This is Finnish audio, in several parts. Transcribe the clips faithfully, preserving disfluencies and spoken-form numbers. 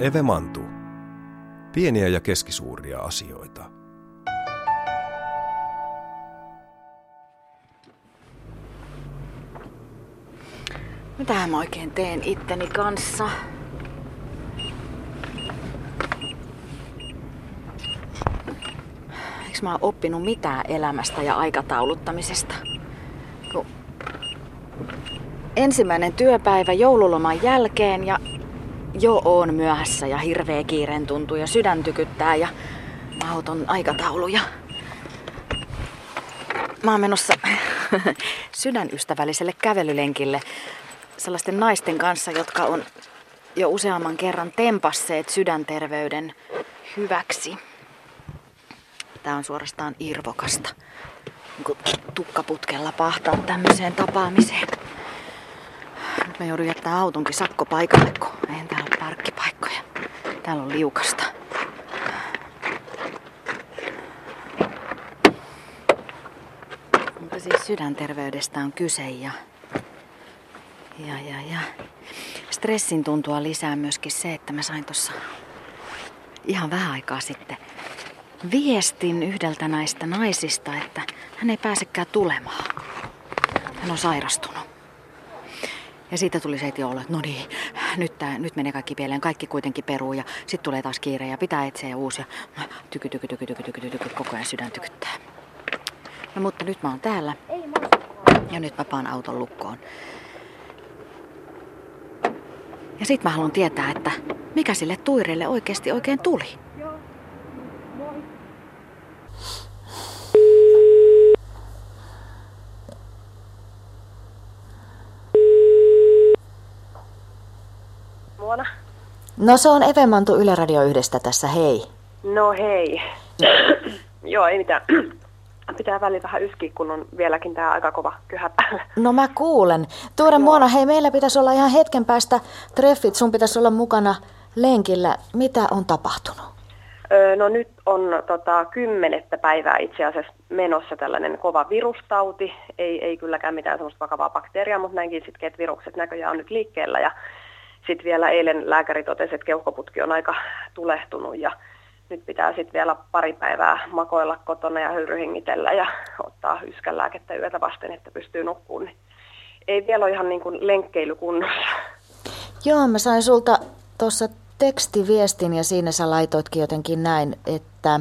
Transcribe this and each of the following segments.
Eve Mantu. Pieniä ja keskisuuria asioita. Mitähän mä oikein teen itteni kanssa? Eiks mä oon oppinut mitään elämästä ja aikatauluttamisesta? Kun ensimmäinen työpäivä joululoman jälkeen ja jo oon myöhässä ja hirveä kiireen tuntuu ja sydän tykyttää ja mahdoton aikatauluja. Mä oon menossa sydänystävälliselle kävelylenkille sellaisten naisten kanssa, jotka on jo useamman kerran tempasseet sydänterveyden hyväksi. Tää on suorastaan irvokasta. Niin kuin tukkaputkella pahtaa tämmöiseen tapaamiseen. Nyt mä joudun jättää autonkin sakkopaikalle, kun eihän täällä ole parkkipaikkoja. Täällä on liukasta. Mutta siis sydänterveydestä on kyse ja, ja, ja, ja stressin tuntua lisää myöskin se, että mä sain tossa ihan vähän aikaa sitten viestin yhdeltä näistä naisista, että hän ei pääsekään tulemaan. Hän on sairastunut. Ja siitä tuli se joulu, että no niin, nyt, tää, nyt menee kaikki pieleen, kaikki kuitenkin peruu ja sit tulee taas kiire ja pitää etsiä ja uusia. Tyky, tyky, tyky, tyky, tyky, tyky, koko ajan sydän tykyttää. No mutta nyt mä oon täällä ja nyt mä paan auton lukkoon. Ja sit mä haluan tietää, että mikä sille Tuirelle oikeesti oikein tuli. Mona. No se on Eve Mantu Yle Radio yhdestä tässä, hei. No hei. Joo, ei mitään. Pitää välillä vähän yskiä, kun on vieläkin tää aika kova kyhä päällä. No mä kuulen. Tuore Mona, hei, meillä pitäisi olla ihan hetken päästä treffit. Sun pitäisi olla mukana lenkillä. Mitä on tapahtunut? Öö, no nyt on tota, kymmenettä päivää itse asiassa menossa tällainen kova virustauti. Ei, ei kylläkään mitään semmoista vakavaa bakteeriaa, mutta näinkin sitten, että virukset näköjään on nyt liikkeellä. Ja sitten vielä eilen lääkäri totesi, että keuhkoputki on aika tulehtunut ja nyt pitää sitten vielä pari päivää makoilla kotona ja höyryhengitellä ja ottaa yskänlääkettä yötä vasten, että pystyy nukkumaan. Niin ei vielä ole ihan niin kuin lenkkeily kunnossa. Joo, mä sain sulta tuossa tekstiviestin ja siinä sä laitoitkin jotenkin näin, että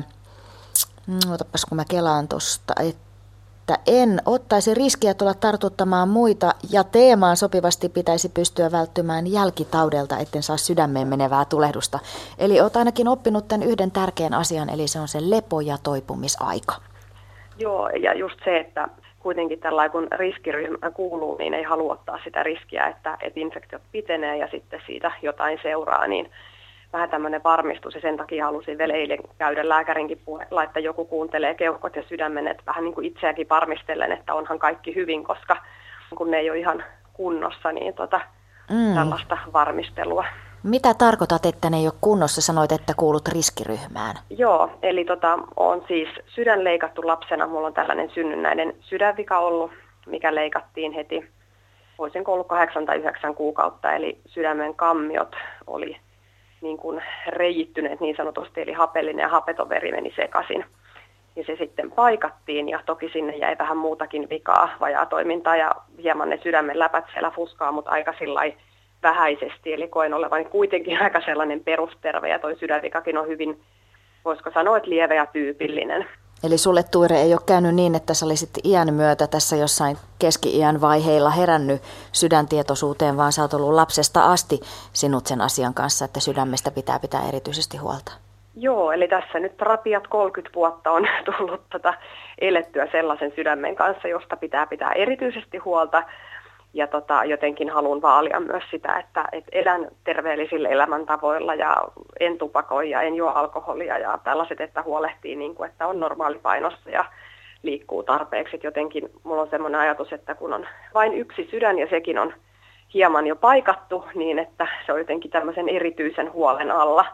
otapas kun mä kelaan tosta, että en ottaisi riskiä tulla tartuttamaan muita ja teemaan sopivasti pitäisi pystyä välttymään jälkitaudelta, etten saa sydämeen menevää tulehdusta. Eli oot ainakin oppinut tämän yhden tärkeän asian, eli se on se lepo- ja toipumisaika. Joo, ja just se, että kuitenkin tällainen kun riskiryhmä kuuluu, niin ei halua ottaa sitä riskiä, että, että infektiot pitenee ja sitten siitä jotain seuraa, niin vähän tämmöinen varmistus ja sen takia halusin vielä eilen käydä lääkärinkin puheella, että joku kuuntelee keuhkot ja sydämen, että vähän niin kuin itseäkin varmistellen, että onhan kaikki hyvin, koska kun ne ei ole ihan kunnossa, niin tota, mm. tällaista varmistelua. Mitä tarkoitat, että ne ei ole kunnossa? Sanoit, että kuulut riskiryhmään. Joo, eli tota, on siis sydän leikattu lapsena. Mulla on tällainen synnynnäinen sydänvika ollut, mikä leikattiin heti, voisinko ollut kahdeksan tai yhdeksän kuukautta, eli sydämen kammiot oli niin kuin reijittyneet niin sanotusti, eli hapellinen ja hapeton veri meni sekaisin. Ja se sitten paikattiin ja toki sinne jäi vähän muutakin vikaa, vajaa toimintaa ja hieman ne sydämen läpät siellä fuskaa, mutta aika sillai vähäisesti. Eli koen olevan kuitenkin aika sellainen perusterve ja toi sydänvikakin on hyvin, voisiko sanoa, että lievä ja tyypillinen. Eli sulle, Tuire, ei ole käynyt niin, että sä olisit iän myötä tässä jossain keski-iän vaiheilla herännyt sydäntietoisuuteen, vaan sä oot ollut lapsesta asti sinut sen asian kanssa, että sydämestä pitää pitää erityisesti huolta. Joo, eli tässä nyt rapiat kolmekymmentä vuotta on tullut tota elettyä sellaisen sydämen kanssa, josta pitää pitää erityisesti huolta. Ja tota, jotenkin haluan vaalia myös sitä, että et elän terveellisillä elämäntavoilla ja en tupakoi ja en juo alkoholia ja tällaiset, että huolehtii, niin kuin, että on normaalipainossa ja liikkuu tarpeeksi. Et jotenkin mulla on semmoinen ajatus, että kun on vain yksi sydän ja sekin on hieman jo paikattu, niin että se on jotenkin tämmöisen erityisen huolen alla.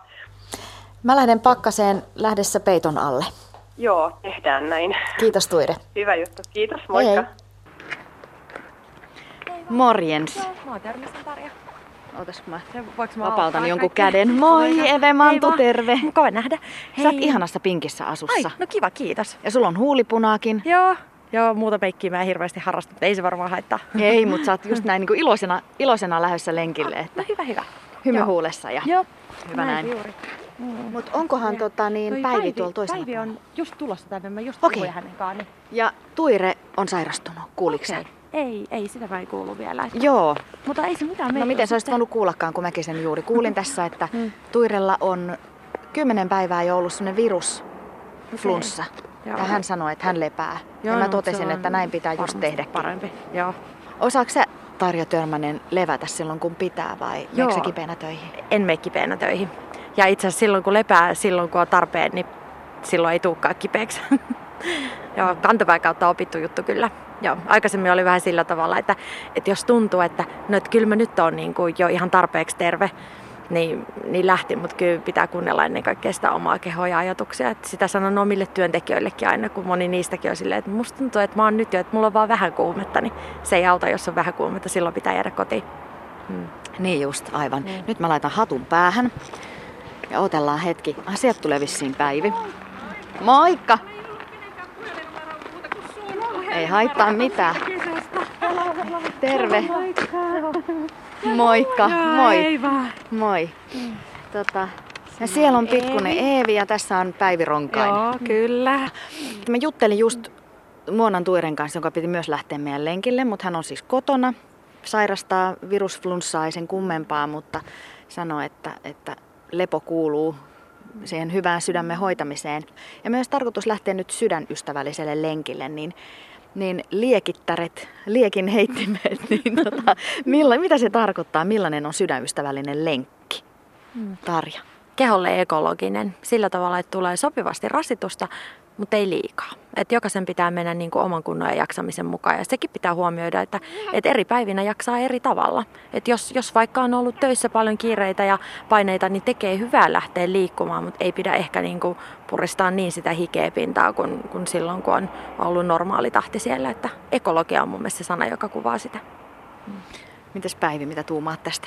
Mä lähden pakkaseen lähdessä peiton alle. Joo, tehdään näin. Kiitos, Tuire. Hyvä juttu. Kiitos, moikka. Hei. Morjens. Joo, mä oon Törmäsen Tarja. Ootas kun mä Voinko mä vapautan auttaa jonkun kaikki? käden. Moi Eve Mantu, Hei vaan. terve. Mukava nähdä. Hei. Sä oot ihanassa pinkissä asussa. Ai, no kiva, kiitos. Ja sulla on huulipunaakin. Joo, joo, muuta meikkiä mä en hirveästi harrasta, mutta ei se varmaan haittaa. Ei, mutta sä oot just näin niin kuin iloisena, iloisena lähdössä lenkille, että No hyvä, hyvä. hymy Joo. huulessa ja Joo, hyvä näin. juuri. Mutta onkohan tota, niin Toi Päivi tuolla toisella Päivi puolella? on just tulossa tänne, mä just Okei. puhuin hänen kanssaan. Ja Tuire on sairastunut, kuuliko sä? Okei. Ei, ei, sitä mä ei kuulu vielä. Että... Joo. Mutta ei se mitään. No meillä miten on sä olisit sitten- voinut kuullakaan, kun mäkin sen juuri kuulin tässä, että Mm. Tuirella on kymmenen päivää jo ollut semmoinen virus, flunssa. Joo. Ja hän sanoi, että hän lepää. Joo, ja mä no, totesin, se on että näin pitää just varmasti tehdäkin. Parempi, joo. Osaatko sä, Tarja Törmänen, levätä silloin kun pitää vai Joo. meneekö sä kipeänä töihin? En mene kipeänä töihin. Ja itse asiassa silloin kun lepää, silloin kun on tarpeen, niin silloin ei tulekaan kipeäksi. Joo, kantapään kautta opittu juttu kyllä. Joo, aikaisemmin oli vähän sillä tavalla, että, että jos tuntuu, että, no, että kyllä mä nyt on niin kuin jo ihan tarpeeksi terve, niin, niin lähti, mutta kyllä pitää kuunnella ennen kaikkea sitä omaa kehoa ja ajatuksia. Että sitä sanon omille työntekijöillekin aina, kun moni niistäkin on silleen, että musta tuntuu, että mä oon nyt jo, että mulla on vaan vähän kuumetta, niin se ei auta, jos on vähän kuumetta, silloin pitää jäädä kotiin. Hmm. Niin just, aivan. Niin. Nyt mä laitan hatun päähän ja otellaan hetki. Ah, sieltä tulee vissiin Päivi. Moikka! Ei haittaa mitään. Terve. Moikka. Moi. Ei vaan. Moi. Tota, ja siellä on pikkunen Eevi ja tässä on Päivi Ronkainen. Joo, kyllä. Mä juttelin just Muonan Tuiren kanssa, jonka piti myös lähteä meidän lenkille, mutta hän on siis kotona. Sairastaa virusflunssaa, ei sen kummempaa, mutta sanoi, että, että lepo kuuluu siihen hyvään sydämen hoitamiseen. Ja myös tarkoitus lähteä nyt sydänystävälliselle lenkille, niin, niin liekittäret, liekin heittimet, niin tota, milla, mitä se tarkoittaa, millainen on sydänystävällinen lenkki? Tarja. Keholle ekologinen sillä tavalla, että tulee sopivasti rasitusta, mutta ei liikaa. Et jokaisen pitää mennä niin kuin oman kunnon ja jaksamisen mukaan. Ja sekin pitää huomioida, että, että eri päivinä jaksaa eri tavalla. Et jos, jos vaikka on ollut töissä paljon kiireitä ja paineita, niin tekee hyvää lähteä liikkumaan, mutta ei pidä ehkä niin kuin puristaa niin sitä hikeäpintaa kuin, kuin silloin, kun on ollut normaali tahti siellä. Että ekologia on mun mielestä se sana, joka kuvaa sitä. Mitäs Päivi, mitä tuumaat tästä?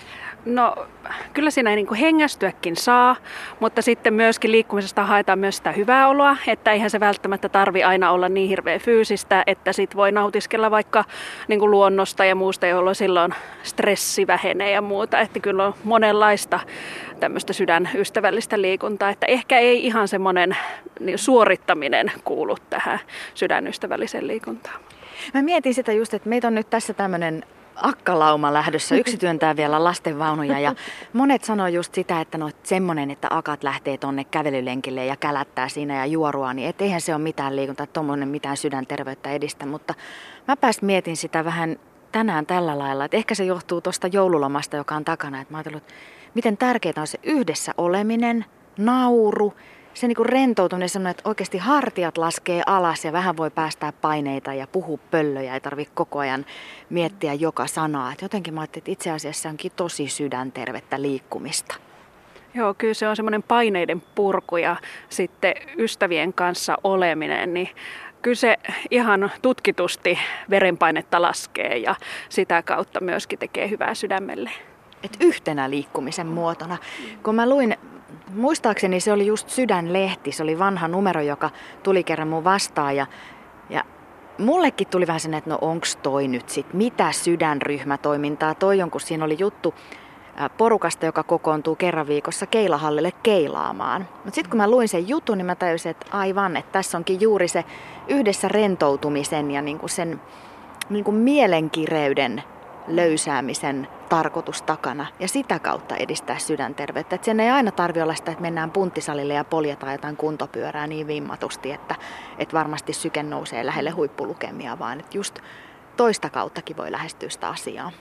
No kyllä siinä niin kuin hengästyäkin saa, mutta sitten myöskin liikkumisesta haetaan myös sitä hyvää oloa, että eihän se välttämättä tarvi aina olla niin hirveä fyysistä, että sit voi nautiskella vaikka niin kuin luonnosta ja muusta, jolloin silloin stressi vähenee ja muuta, että kyllä on monenlaista tämmöistä sydänystävällistä liikuntaa, että ehkä ei ihan semmoinen niin suorittaminen kuulu tähän sydänystävälliseen liikuntaan. Mä mietin sitä just, että meitä on nyt tässä tämmöinen akkalauma lähdössä. Yksi työntää vielä lastenvaunuja ja monet sanoo just sitä, että no semmonen, että akat lähtee tonne kävelylenkille ja kälättää siinä ja juorua, niin et eihän se ole mitään liikuntaa, tommonen mitään sydänterveyttä edistä, mutta mä pääs mietin sitä vähän tänään tällä lailla, että ehkä se johtuu tuosta joululomasta, joka on takana, että mä ajattelin, että miten tärkeää on se yhdessä oleminen, nauru, se niinku rentoutuminen, semmoinen, että oikeasti hartiat laskee alas ja vähän voi päästää paineita ja puhua pöllöjä, ei tarvitse koko ajan miettiä joka sanaa. Et jotenkin mä ajattelin, että itse asiassa onkin tosi sydäntervettä liikkumista. Joo, kyllä se on semmoinen paineiden purku ja sitten ystävien kanssa oleminen, niin kyllä se ihan tutkitusti verenpainetta laskee ja sitä kautta myöskin tekee hyvää sydämelle. Et yhtenä liikkumisen muotona. Kun mä luin, muistaakseni se oli just Sydänlehti, se oli vanha numero, joka tuli kerran mun vastaan ja, ja mullekin tuli vähän sen, että no onks toi nyt sit, mitä sydänryhmätoimintaa toi on, kun siinä oli juttu porukasta, joka kokoontuu kerran viikossa keilahallille keilaamaan. Mutta sitten kun mä luin sen jutun, niin mä tajusin, että aivan, että tässä onkin juuri se yhdessä rentoutumisen ja niinku sen niinku mielenkireyden löysäämisen tarkoitus takana ja sitä kautta edistää sydänterveyttä. Et sen ei aina tarvitse olla sitä, että mennään punttisalille ja poljetaan jotain kuntopyörää niin vimmatusti, että, että varmasti syke nousee lähelle huippulukemia, vaan että just toista kauttakin voi lähestyä sitä asiaa.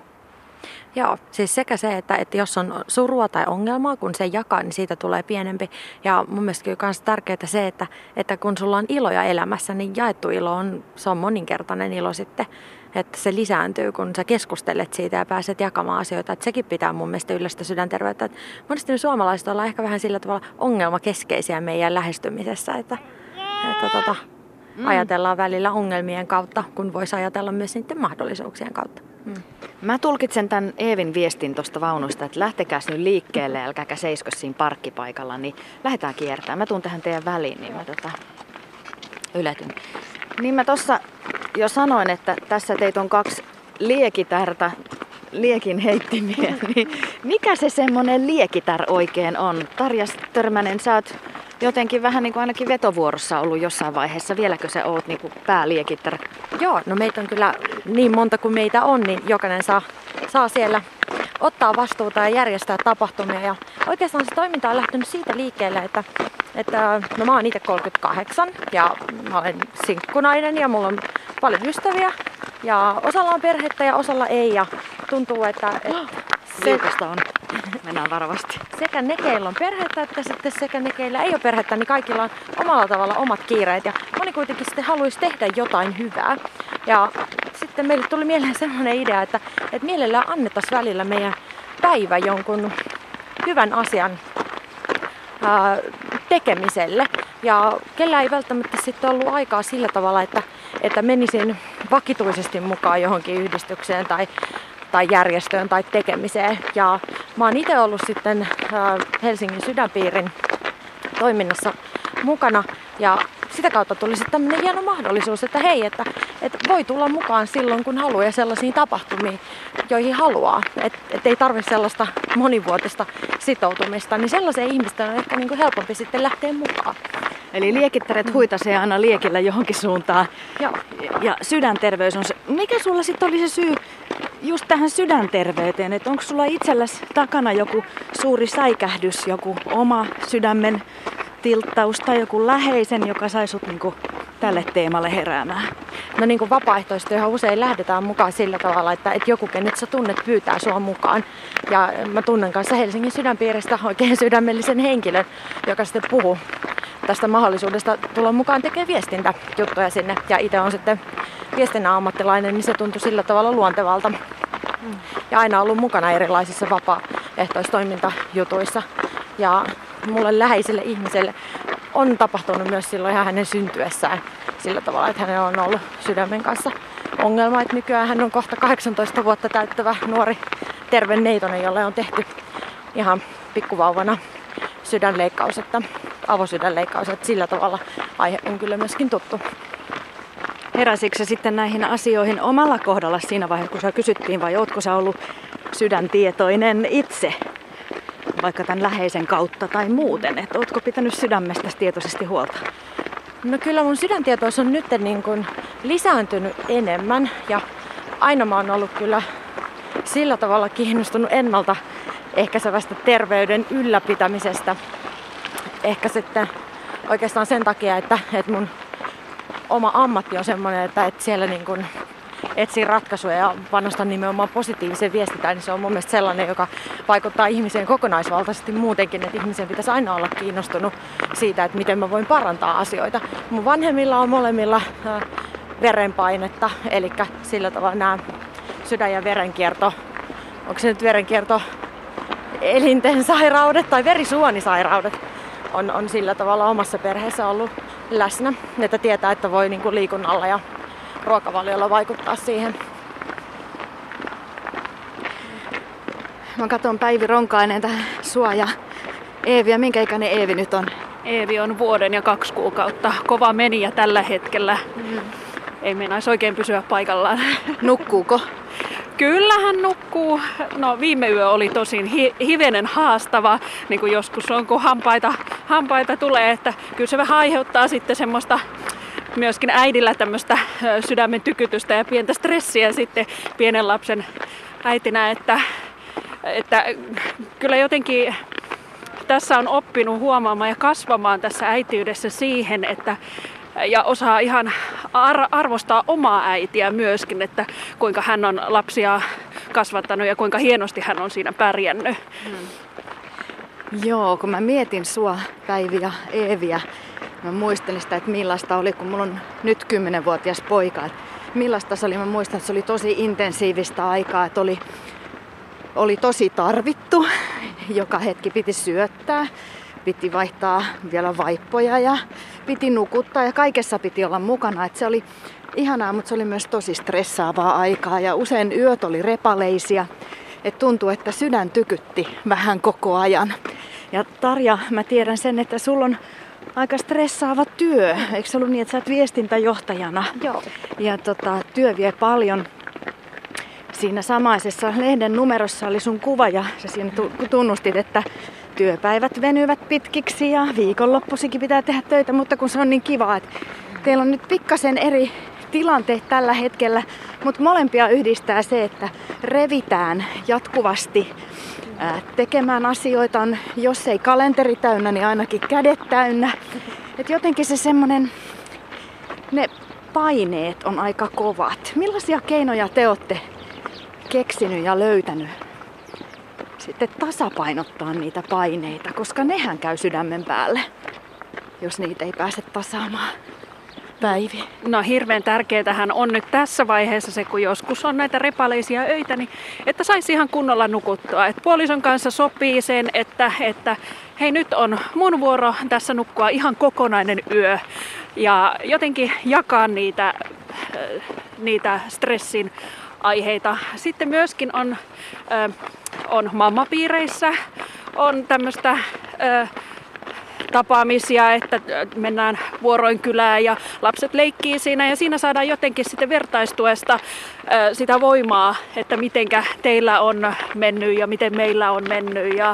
Joo, siis sekä se, että, että jos on surua tai ongelmaa, kun se jakaa, niin siitä tulee pienempi. Ja mun mielestä kyllä myös tärkeää se, että, että kun sulla on iloja elämässä, niin jaettu ilo on, se on moninkertainen ilo sitten. Että se lisääntyy, kun sä keskustelet siitä ja pääset jakamaan asioita. Että sekin pitää mun mielestä yllä sitä sydänterveyttä. Että monesti me suomalaiset ollaan ehkä vähän sillä tavalla ongelmakeskeisiä meidän lähestymisessä. Että, että tota, mm. ajatellaan välillä ongelmien kautta, kun voisi ajatella myös niiden mahdollisuuksien kautta. Mm. Mä tulkitsen tämän Eevin viestin tuosta vaunusta, että lähtekääs nyt liikkeelle, älkääkä seisko siinä parkkipaikalla, niin lähdetään kiertämään. Mä tuun tähän teidän väliin, niin mä tota, yletyn. Niin mä tossa jo sanoin, että tässä teitä on kaksi liekitärtä, liekin heittimiä, niin mikä se semmonen liekitär oikein on? Tarja Törmänen, sä oot jotenkin vähän niin kuin ainakin vetovuorossa ollut jossain vaiheessa. Vieläkö sä oot niin kuin pääliekitär? Joo, no meitä on kyllä niin monta kuin meitä on, niin jokainen saa, saa siellä ottaa vastuuta ja järjestää tapahtumia. Ja oikeastaan se toiminta on lähtenyt siitä liikkeelle, että, että no mä oon itse kolmekymmentäkahdeksan ja mä olen sinkkunainen ja mulla on paljon ystäviä. Ja osalla on perhettä ja osalla ei ja tuntuu, että... että Liukasta on. Mennään varovasti. Sekä ne, keillä on perhettä, että sitten sekä ne, keillä ei ole perhettä, niin kaikilla on omalla tavalla omat kiireet. Ja moni kuitenkin sitten haluaisi tehdä jotain hyvää. Ja sitten meille tuli mieleen sellainen idea, että, että mielellään annettaisiin välillä meidän päivä jonkun hyvän asian ää, tekemiselle. Ja kellä ei välttämättä sitten ollut aikaa sillä tavalla, että, että menisin vakituisesti mukaan johonkin yhdistykseen tai tai järjestöön tai tekemiseen. Ja mä oon itse ollut sitten Helsingin Sydänpiirin toiminnassa mukana ja sitä kautta tuli sitten tämmöinen hieno mahdollisuus, että hei, että, että voi tulla mukaan silloin kun haluaa ja sellaisiin tapahtumiin, joihin haluaa. Että et ei tarvitse sellaista monivuotista sitoutumista, niin sellaiseen ihmisten on ehkä niin kuin helpompi sitten lähteä mukaan. Eli liekittäret huitasee aina liekillä johonkin suuntaan. Joo. Ja sydänterveys on se. Mikä sulla sitten oli se syy just tähän sydänterveyteen? Että onko sulla itselläsi takana joku suuri säikähdys, joku oma sydämen tilttaus tai joku läheisen, joka sai sut niinku tälle teemalle heräämään? No niin kuin vapaaehtoistyöhön usein lähdetään mukaan sillä tavalla, että, että joku, kenet sä tunnet, pyytää sua mukaan. Ja mä tunnen kanssa Helsingin Sydänpiiristä oikein sydämellisen henkilön, joka sitten puhuu tästä mahdollisuudesta tulla mukaan tekee viestintäjuttuja sinne. Ja itse on sitten viestinnän ammattilainen, niin se tuntui sillä tavalla luontevalta. Ja aina ollut mukana erilaisissa vapaaehtoistoimintajutuissa. Ja mulle läheiselle ihmiselle on tapahtunut myös silloin ihan hänen syntyessään sillä tavalla, että hänellä on ollut sydämen kanssa ongelma. Että nykyään hän on kohta kahdeksantoista vuotta täyttävä nuori terve neitonen, jolle on tehty ihan pikkuvauvana sydänleikkaus, että avosydänleikkaus, että sillä tavalla aihe on kyllä myöskin tuttu. Heräsitkö sitten näihin asioihin omalla kohdalla siinä vaiheessa, kun sä kysyttiin, vai ootko sä ollut sydäntietoinen itse, vaikka tämän läheisen kautta tai muuten? Että ootko pitänyt sydämestäsi tietoisesti huolta? No kyllä mun sydäntietoisuus on nyt niin kuin lisääntynyt enemmän ja aina mä oon ollut kyllä sillä tavalla kiinnostunut ennalta ehkäisevästä terveyden ylläpitämisestä. Ehkä sitten oikeastaan sen takia, että, että mun oma ammatti on semmoinen, että, että siellä niin kuin etsii ratkaisuja ja panostan nimenomaan positiiviseen viestintään, niin se on mun mielestä sellainen, joka vaikuttaa ihmiseen kokonaisvaltaisesti muutenkin, että ihmisen pitäisi aina olla kiinnostunut siitä, että miten mä voin parantaa asioita. Mun vanhemmilla on molemmilla verenpainetta, eli sillä tavalla nämä sydän- ja verenkierto, onko se nyt verenkierto elinten sairaudet tai verisuonisairaudet on, on sillä tavalla omassa perheessä ollut läsnä, että tietää, että voi niin kuin liikunnalla ja ruokavaliolla vaikuttaa siihen. Mä katson Päivi Ronkainen tähän sua ja Eeviä. Minkä ikäinen Eevi nyt on? Eevi on vuoden ja kaksi kuukautta. Kova meniä tällä hetkellä. Mm. Ei meinaisi oikein pysyä paikallaan. Nukkuuko? Kyllä hän nukkuu. No viime yö oli tosin hi- hivenen haastava, niin kuin joskus on, kun hampaita, hampaita tulee. Että kyllä se vähän aiheuttaa sitten semmoista myöskin äidillä tämmöistä sydämen tykytystä ja pientä stressiä sitten pienen lapsen äitinä. Että, että kyllä jotenkin tässä on oppinut huomaamaan ja kasvamaan tässä äitiydessä siihen, että ja osaa ihan ar- arvostaa omaa äitiä myöskin, että kuinka hän on lapsia kasvattanut ja kuinka hienosti hän on siinä pärjännyt. Hmm. Joo, kun mä mietin sua, Päivi ja Eeviä, mä muistelin sitä, että millaista oli, kun mulla on nyt kymmenvuotias poika. Että millaista se oli, mä muistan, että se oli tosi intensiivistä aikaa, että oli, oli tosi tarvittu, joka hetki piti syöttää. piti vaihtaa vielä vaippoja ja piti nukuttaa ja kaikessa piti olla mukana. Et se oli ihanaa, mutta se oli myös tosi stressaavaa aikaa ja usein yöt oli repaleisia. Et tuntui, että sydän tykytti vähän koko ajan. Ja Tarja, mä tiedän sen, että sulla on aika stressaava työ. Eikö se ollut niin, että sä oot viestintäjohtajana? Joo. Ja tota, työ vie paljon. Siinä samaisessa lehden numerossa oli sun kuva ja sä siinä tunnustit, että työpäivät venyvät pitkiksi ja viikonloppuisikin pitää tehdä töitä, mutta kun se on niin kiva, että teillä on nyt pikkasen eri tilanteet tällä hetkellä, mutta molempia yhdistää se, että revitään jatkuvasti ää, tekemään asioita, on, jos ei kalenteri täynnä, niin ainakin kädet täynnä. Et jotenkin se semmoinen, ne paineet on aika kovat. Millaisia keinoja te olette keksinyt ja löytänyt sitten tasapainottaa niitä paineita, koska nehän käy sydämen päälle, jos niitä ei pääse tasaamaan? Päivi. No hirveän tärkeätähän on nyt tässä vaiheessa se, kun joskus on näitä repaleisia öitä, niin että saisi ihan kunnolla nukuttua. Et puolison kanssa sopii sen, että, että hei, nyt on mun vuoro tässä nukkua ihan kokonainen yö. Ja jotenkin jakaa niitä, niitä stressin aiheita. Sitten myöskin on, on mammapiireissä, on tämmöistä tapaamisia, että mennään vuoroin kylään ja lapset leikkii siinä ja siinä saadaan jotenkin sitten vertaistuesta sitä voimaa, että mitenkä teillä on mennyt ja miten meillä on mennyt ja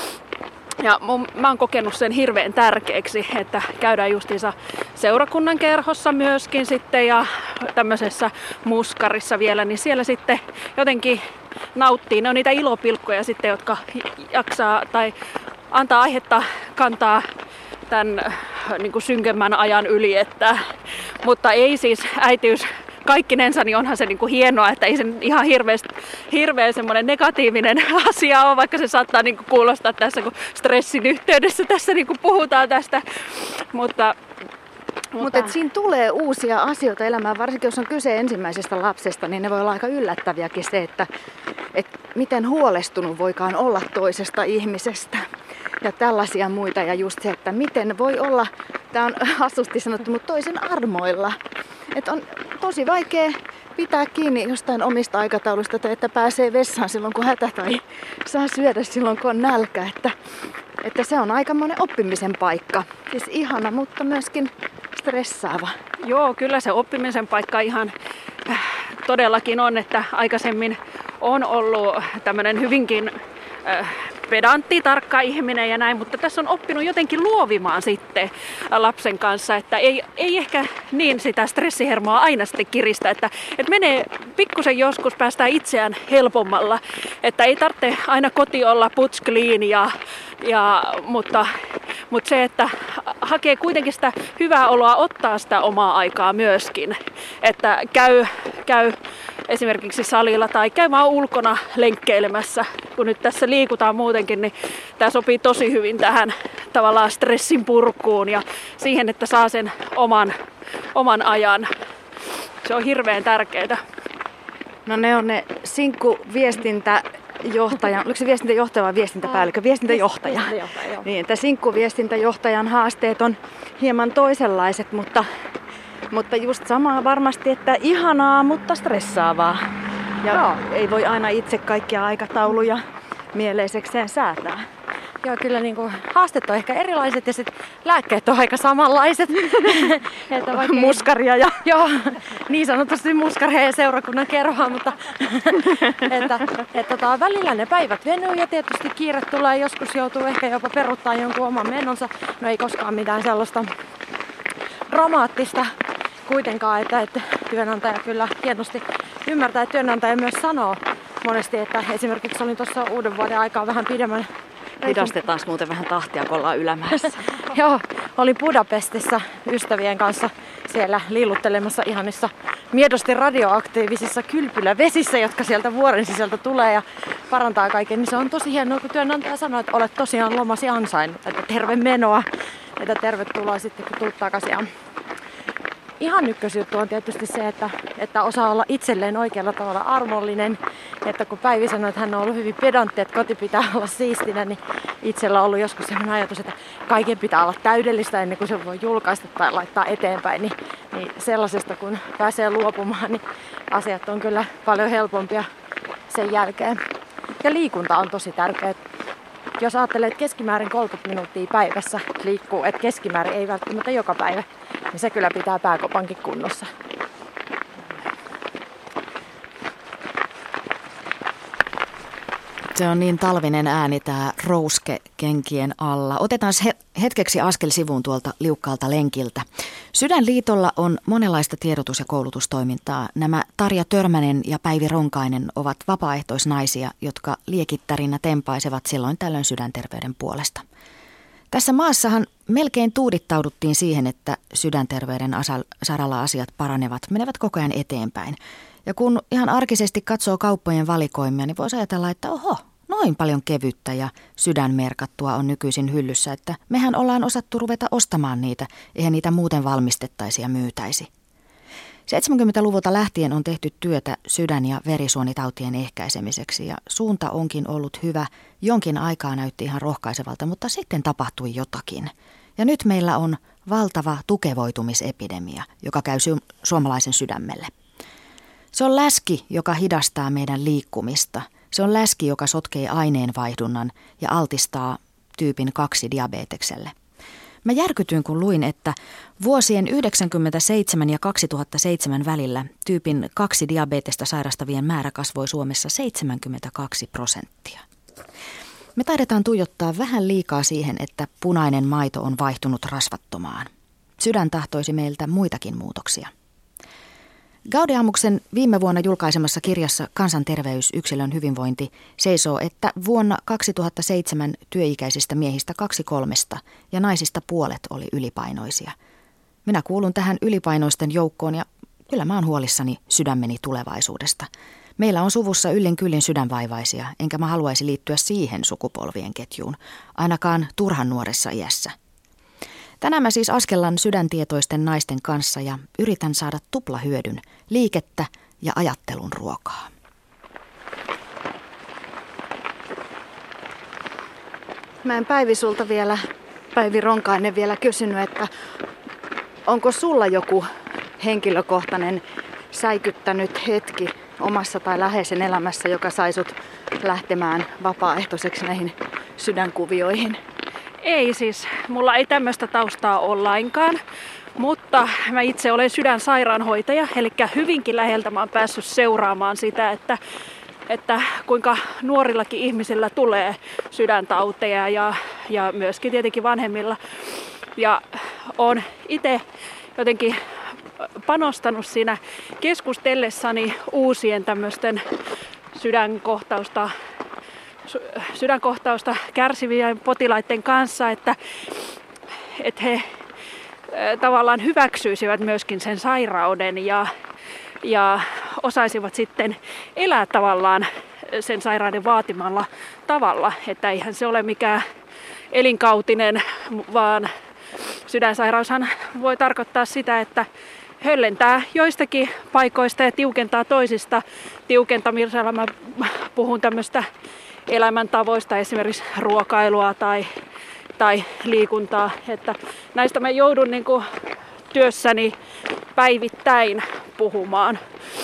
Ja mun, mä oon kokenut sen hirveän tärkeäksi, että käydään justiinsa seurakunnan kerhossa myöskin sitten ja tämmöisessä muskarissa vielä, niin siellä sitten jotenkin nauttii. Ne on niitä ilopilkkoja sitten, jotka jaksaa tai antaa aihetta kantaa tämän niin kuin synkemmän ajan yli, että, mutta ei siis äitiys kaikkinensa, niin onhan se niin kuin hienoa, että ei se ihan hirveä semmoinen negatiivinen asia ole, vaikka se saattaa niin kuin kuulostaa tässä, kun stressin yhteydessä tässä niin kuin puhutaan tästä. Mutta, mutta et siinä tulee uusia asioita elämään, varsinkin jos on kyse ensimmäisestä lapsesta, niin ne voi olla aika yllättäviäkin se, että, että miten huolestunut voikaan olla toisesta ihmisestä. Ja tällaisia muita ja just se, että miten voi olla, tämä on hassusti sanottu, mutta toisen armoilla. Että on tosi vaikea pitää kiinni jostain omista aikataulusta tai että pääsee vessaan silloin kun hätä tai saa syödä silloin kun on nälkä. Että, että se on aikamoinen oppimisen paikka. Siis ihana, mutta myöskin stressaava. Joo, kyllä se oppimisen paikka ihan äh, todellakin on, että aikaisemmin on ollut tämmöinen hyvinkin äh, pedantti, tarkka ihminen ja näin, mutta tässä on oppinut jotenkin luovimaan sitten lapsen kanssa, että ei, ei ehkä niin sitä stressihermoa aina sitten kiristä, että, että menee pikkusen joskus päästään itseään helpommalla, että ei tarvitse aina koti olla puts clean, ja, ja, mutta, mutta se, että hakee kuitenkin sitä hyvää oloa, ottaa sitä omaa aikaa myöskin, että käy, käy esimerkiksi salilla tai käy vaan ulkona lenkkeilemässä, kun nyt tässä liikutaan muutenkin, niin tämä sopii tosi hyvin tähän tavallaan stressin purkuun ja siihen, että saa sen oman, oman ajan. Se on hirveän tärkeää. No ne on ne sinkkuviestintäjohtajan, oliko se viestintäjohtaja vai viestintäpäällikkö? Viestintäjohtaja. Viestintäjohtaja, joo. Niin, että sinkkuviestintäjohtajan haasteet on hieman toisenlaiset, mutta Mutta just samaa varmasti, että ihanaa, mutta stressaavaa. Ja Joo. ei voi aina itse kaikkia aikatauluja mieleisekseen säätää. Joo, kyllä niin kuin haasteet on ehkä erilaiset ja sit lääkkeet on aika samanlaiset. että vaikka muskaria ja... Joo, niin sanotusti muskaria ja seurakunnan kerhoa, mutta että, että tota, välillä ne päivät venyy ja tietysti kiire tulee. Joskus joutuu ehkä jopa peruuttaa jonkun oman menonsa. No ei koskaan mitään sellaista dramaattista kuitenkaan, että, että työnantaja kyllä hienosti ymmärtää, että työnantaja myös sanoo monesti, että esimerkiksi olin tuossa uuden vuoden aikaa vähän pidemmän. Hidastetaan muuten vähän tahtia, kun ollaan ylämäessä. Joo, olin Budapestissa ystävien kanssa siellä liiluttelemassa ihanissa miedosti radioaktiivisissa kylpylävesissä, jotka sieltä vuoren sisältä tulee ja parantaa kaiken. Niin se on tosi hienoa, kun työnantaja sanoo, että olet tosiaan lomasi ansain, että terve menoa, että tervetuloa sitten, kun tulet takaisin. ihan ykkösjuttu on tietysti se, että, että osaa olla itselleen oikealla tavalla armollinen. Että kun Päivi sanoi, että hän on ollut hyvin pedantti, että koti pitää olla siistinä, niin itsellä on ollut joskus sellainen ajatus, että kaiken pitää olla täydellistä ennen kuin se voi julkaista tai laittaa eteenpäin. Niin, niin sellaisesta kun pääsee luopumaan, niin asiat on kyllä paljon helpompia sen jälkeen. Ja liikunta on tosi tärkeää. Jos ajattelee, että keskimäärin kolmekymmentä minuuttia päivässä liikkuu, että keskimäärin ei välttämättä joka päivä, niin se kyllä pitää pääkopankin kunnossa. Se on niin talvinen ääni tää rouske kenkien alla. Otetaan he- hetkeksi askel sivuun tuolta liukkaalta lenkiltä. Sydänliitolla on monenlaista tiedotus- ja koulutustoimintaa. Nämä Tarja Törmänen ja Päivi Ronkainen ovat vapaaehtoisnaisia, jotka liekittärinä tempaisevat silloin tällöin sydänterveyden puolesta. Tässä maassahan melkein tuudittauduttiin siihen, että sydänterveyden saralla asiat paranevat, menevät koko ajan eteenpäin. Ja kun ihan arkisesti katsoo kauppojen valikoimia, niin voisi ajatella, että oho, noin paljon kevyttä ja sydänmerkattua on nykyisin hyllyssä, että mehän ollaan osattu ruveta ostamaan niitä, eihän niitä muuten valmistettaisi ja myytäisi. seitsemänkymmentäluvulta lähtien on tehty työtä sydän- ja verisuonitautien ehkäisemiseksi ja suunta onkin ollut hyvä. Jonkin aikaa näytti ihan rohkaisevalta, mutta sitten tapahtui jotakin. Ja nyt meillä on valtava tukevoitumisepidemia, joka käy sy- suomalaisen sydämelle. Se on läski, joka hidastaa meidän liikkumista. Se on läski, joka sotkee aineenvaihdunnan ja altistaa tyypin kaksi diabetekselle. Mä järkytyin, kun luin, että vuosien yhdeksänkymmentäseitsemän ja kaksituhattaseitsemän välillä tyypin kaksi diabetesta sairastavien määrä kasvoi Suomessa seitsemänkymmentäkaksi prosenttia. Me taidetaan tuijottaa vähän liikaa siihen, että punainen maito on vaihtunut rasvattomaan. Sydän tahtoisi meiltä muitakin muutoksia. Gaudeamuksen viime vuonna julkaisemassa kirjassa Kansanterveys, yksilön hyvinvointi seisoo, että vuonna kaksituhattaseitsemän työikäisistä miehistä kaksi kolmesta ja naisista puolet oli ylipainoisia. Minä kuulun tähän ylipainoisten joukkoon ja kyllä mä oon huolissani sydämeni tulevaisuudesta. Meillä on suvussa yllin kyllin sydänvaivaisia, enkä mä haluaisi liittyä siihen sukupolvien ketjuun, ainakaan turhan nuoressa iässä. Tänään mä siis askellan sydäntietoisten naisten kanssa ja yritän saada tuplahyödyn, liikettä ja ajattelun ruokaa. Mä en Päivi sulta vielä, Päivi Ronkainen vielä kysynyt, että onko sulla joku henkilökohtainen säikyttänyt hetki omassa tai läheisen elämässä, joka sai sut lähtemään vapaaehtoiseksi näihin sydänkuvioihin? Ei siis, mulla ei tämmöistä taustaa ole lainkaan, mutta mä itse olen sydänsairaanhoitaja, eli hyvinkin läheltä mä oon päässyt seuraamaan sitä, että, että kuinka nuorillakin ihmisillä tulee sydäntauteja ja, ja myöskin tietenkin vanhemmilla. Ja oon itse jotenkin panostanut siinä keskustellessani uusien tämmöisten sydänkohtausta sydänkohtausta kärsivien potilaiden kanssa, että, että he tavallaan hyväksyisivät myöskin sen sairauden ja, ja osaisivat sitten elää tavallaan sen sairauden vaatimalla tavalla, että eihän se ole mikään elinkautinen, vaan sydänsairaushan voi tarkoittaa sitä, että höllentää joistakin paikoista ja tiukentaa toisista. Tiukentamisella mä puhun tämmöistä elämäntavoista, esimerkiksi ruokailua tai, tai liikuntaa. Että näistä mä joudun niin kuin työssäni päivittäin puhumaan.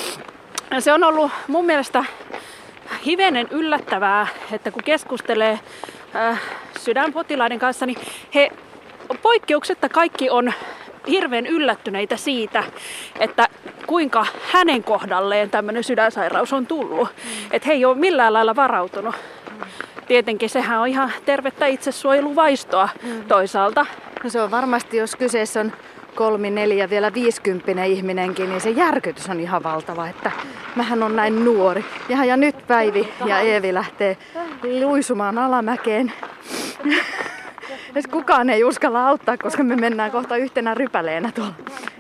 Ja se on ollut mun mielestä hivenen yllättävää, että kun keskustelee äh, sydänpotilaiden kanssa, niin he poikkeuksetta kaikki on hirveän yllättyneitä siitä, että kuinka hänen kohdalleen tämmöinen sydänsairaus on tullut. Mm. Että he ei ole millään lailla varautunut. Mm. Tietenkin sehän on ihan tervettä itsesuojeluvaistoa mm. toisaalta. No se on varmasti, jos kyseessä on kolmi, neljä, vielä viisikymppinen ihminenkin, niin se järkytys on ihan valtava, että mähän on näin nuori. Ja, ja nyt Päivi ja Eevi lähtee luisumaan alamäkeen. Kukaan ei uskalla auttaa, koska me mennään kohta yhtenä rypäleenä tuolla.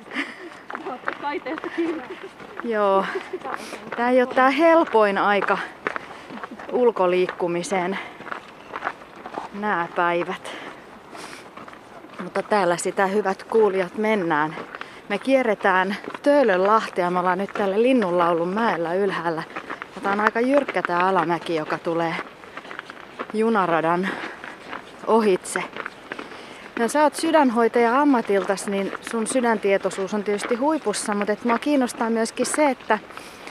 Joo. Tää ei ole tää helpoin aika ulkoliikkumiseen nää päivät. Mutta täällä sitä, hyvät kuulijat, mennään. Me kierretään Töölönlahtea. Me ollaan nyt täällä Linnunlaulun mäellä ylhäällä. Tämä on aika jyrkkä tämä alamäki, joka tulee junaradan ohitse. Ja sä oot sydänhoitaja ammatiltas, niin sun sydäntietoisuus on tietysti huipussa, mutta et mua kiinnostaa myöskin se, että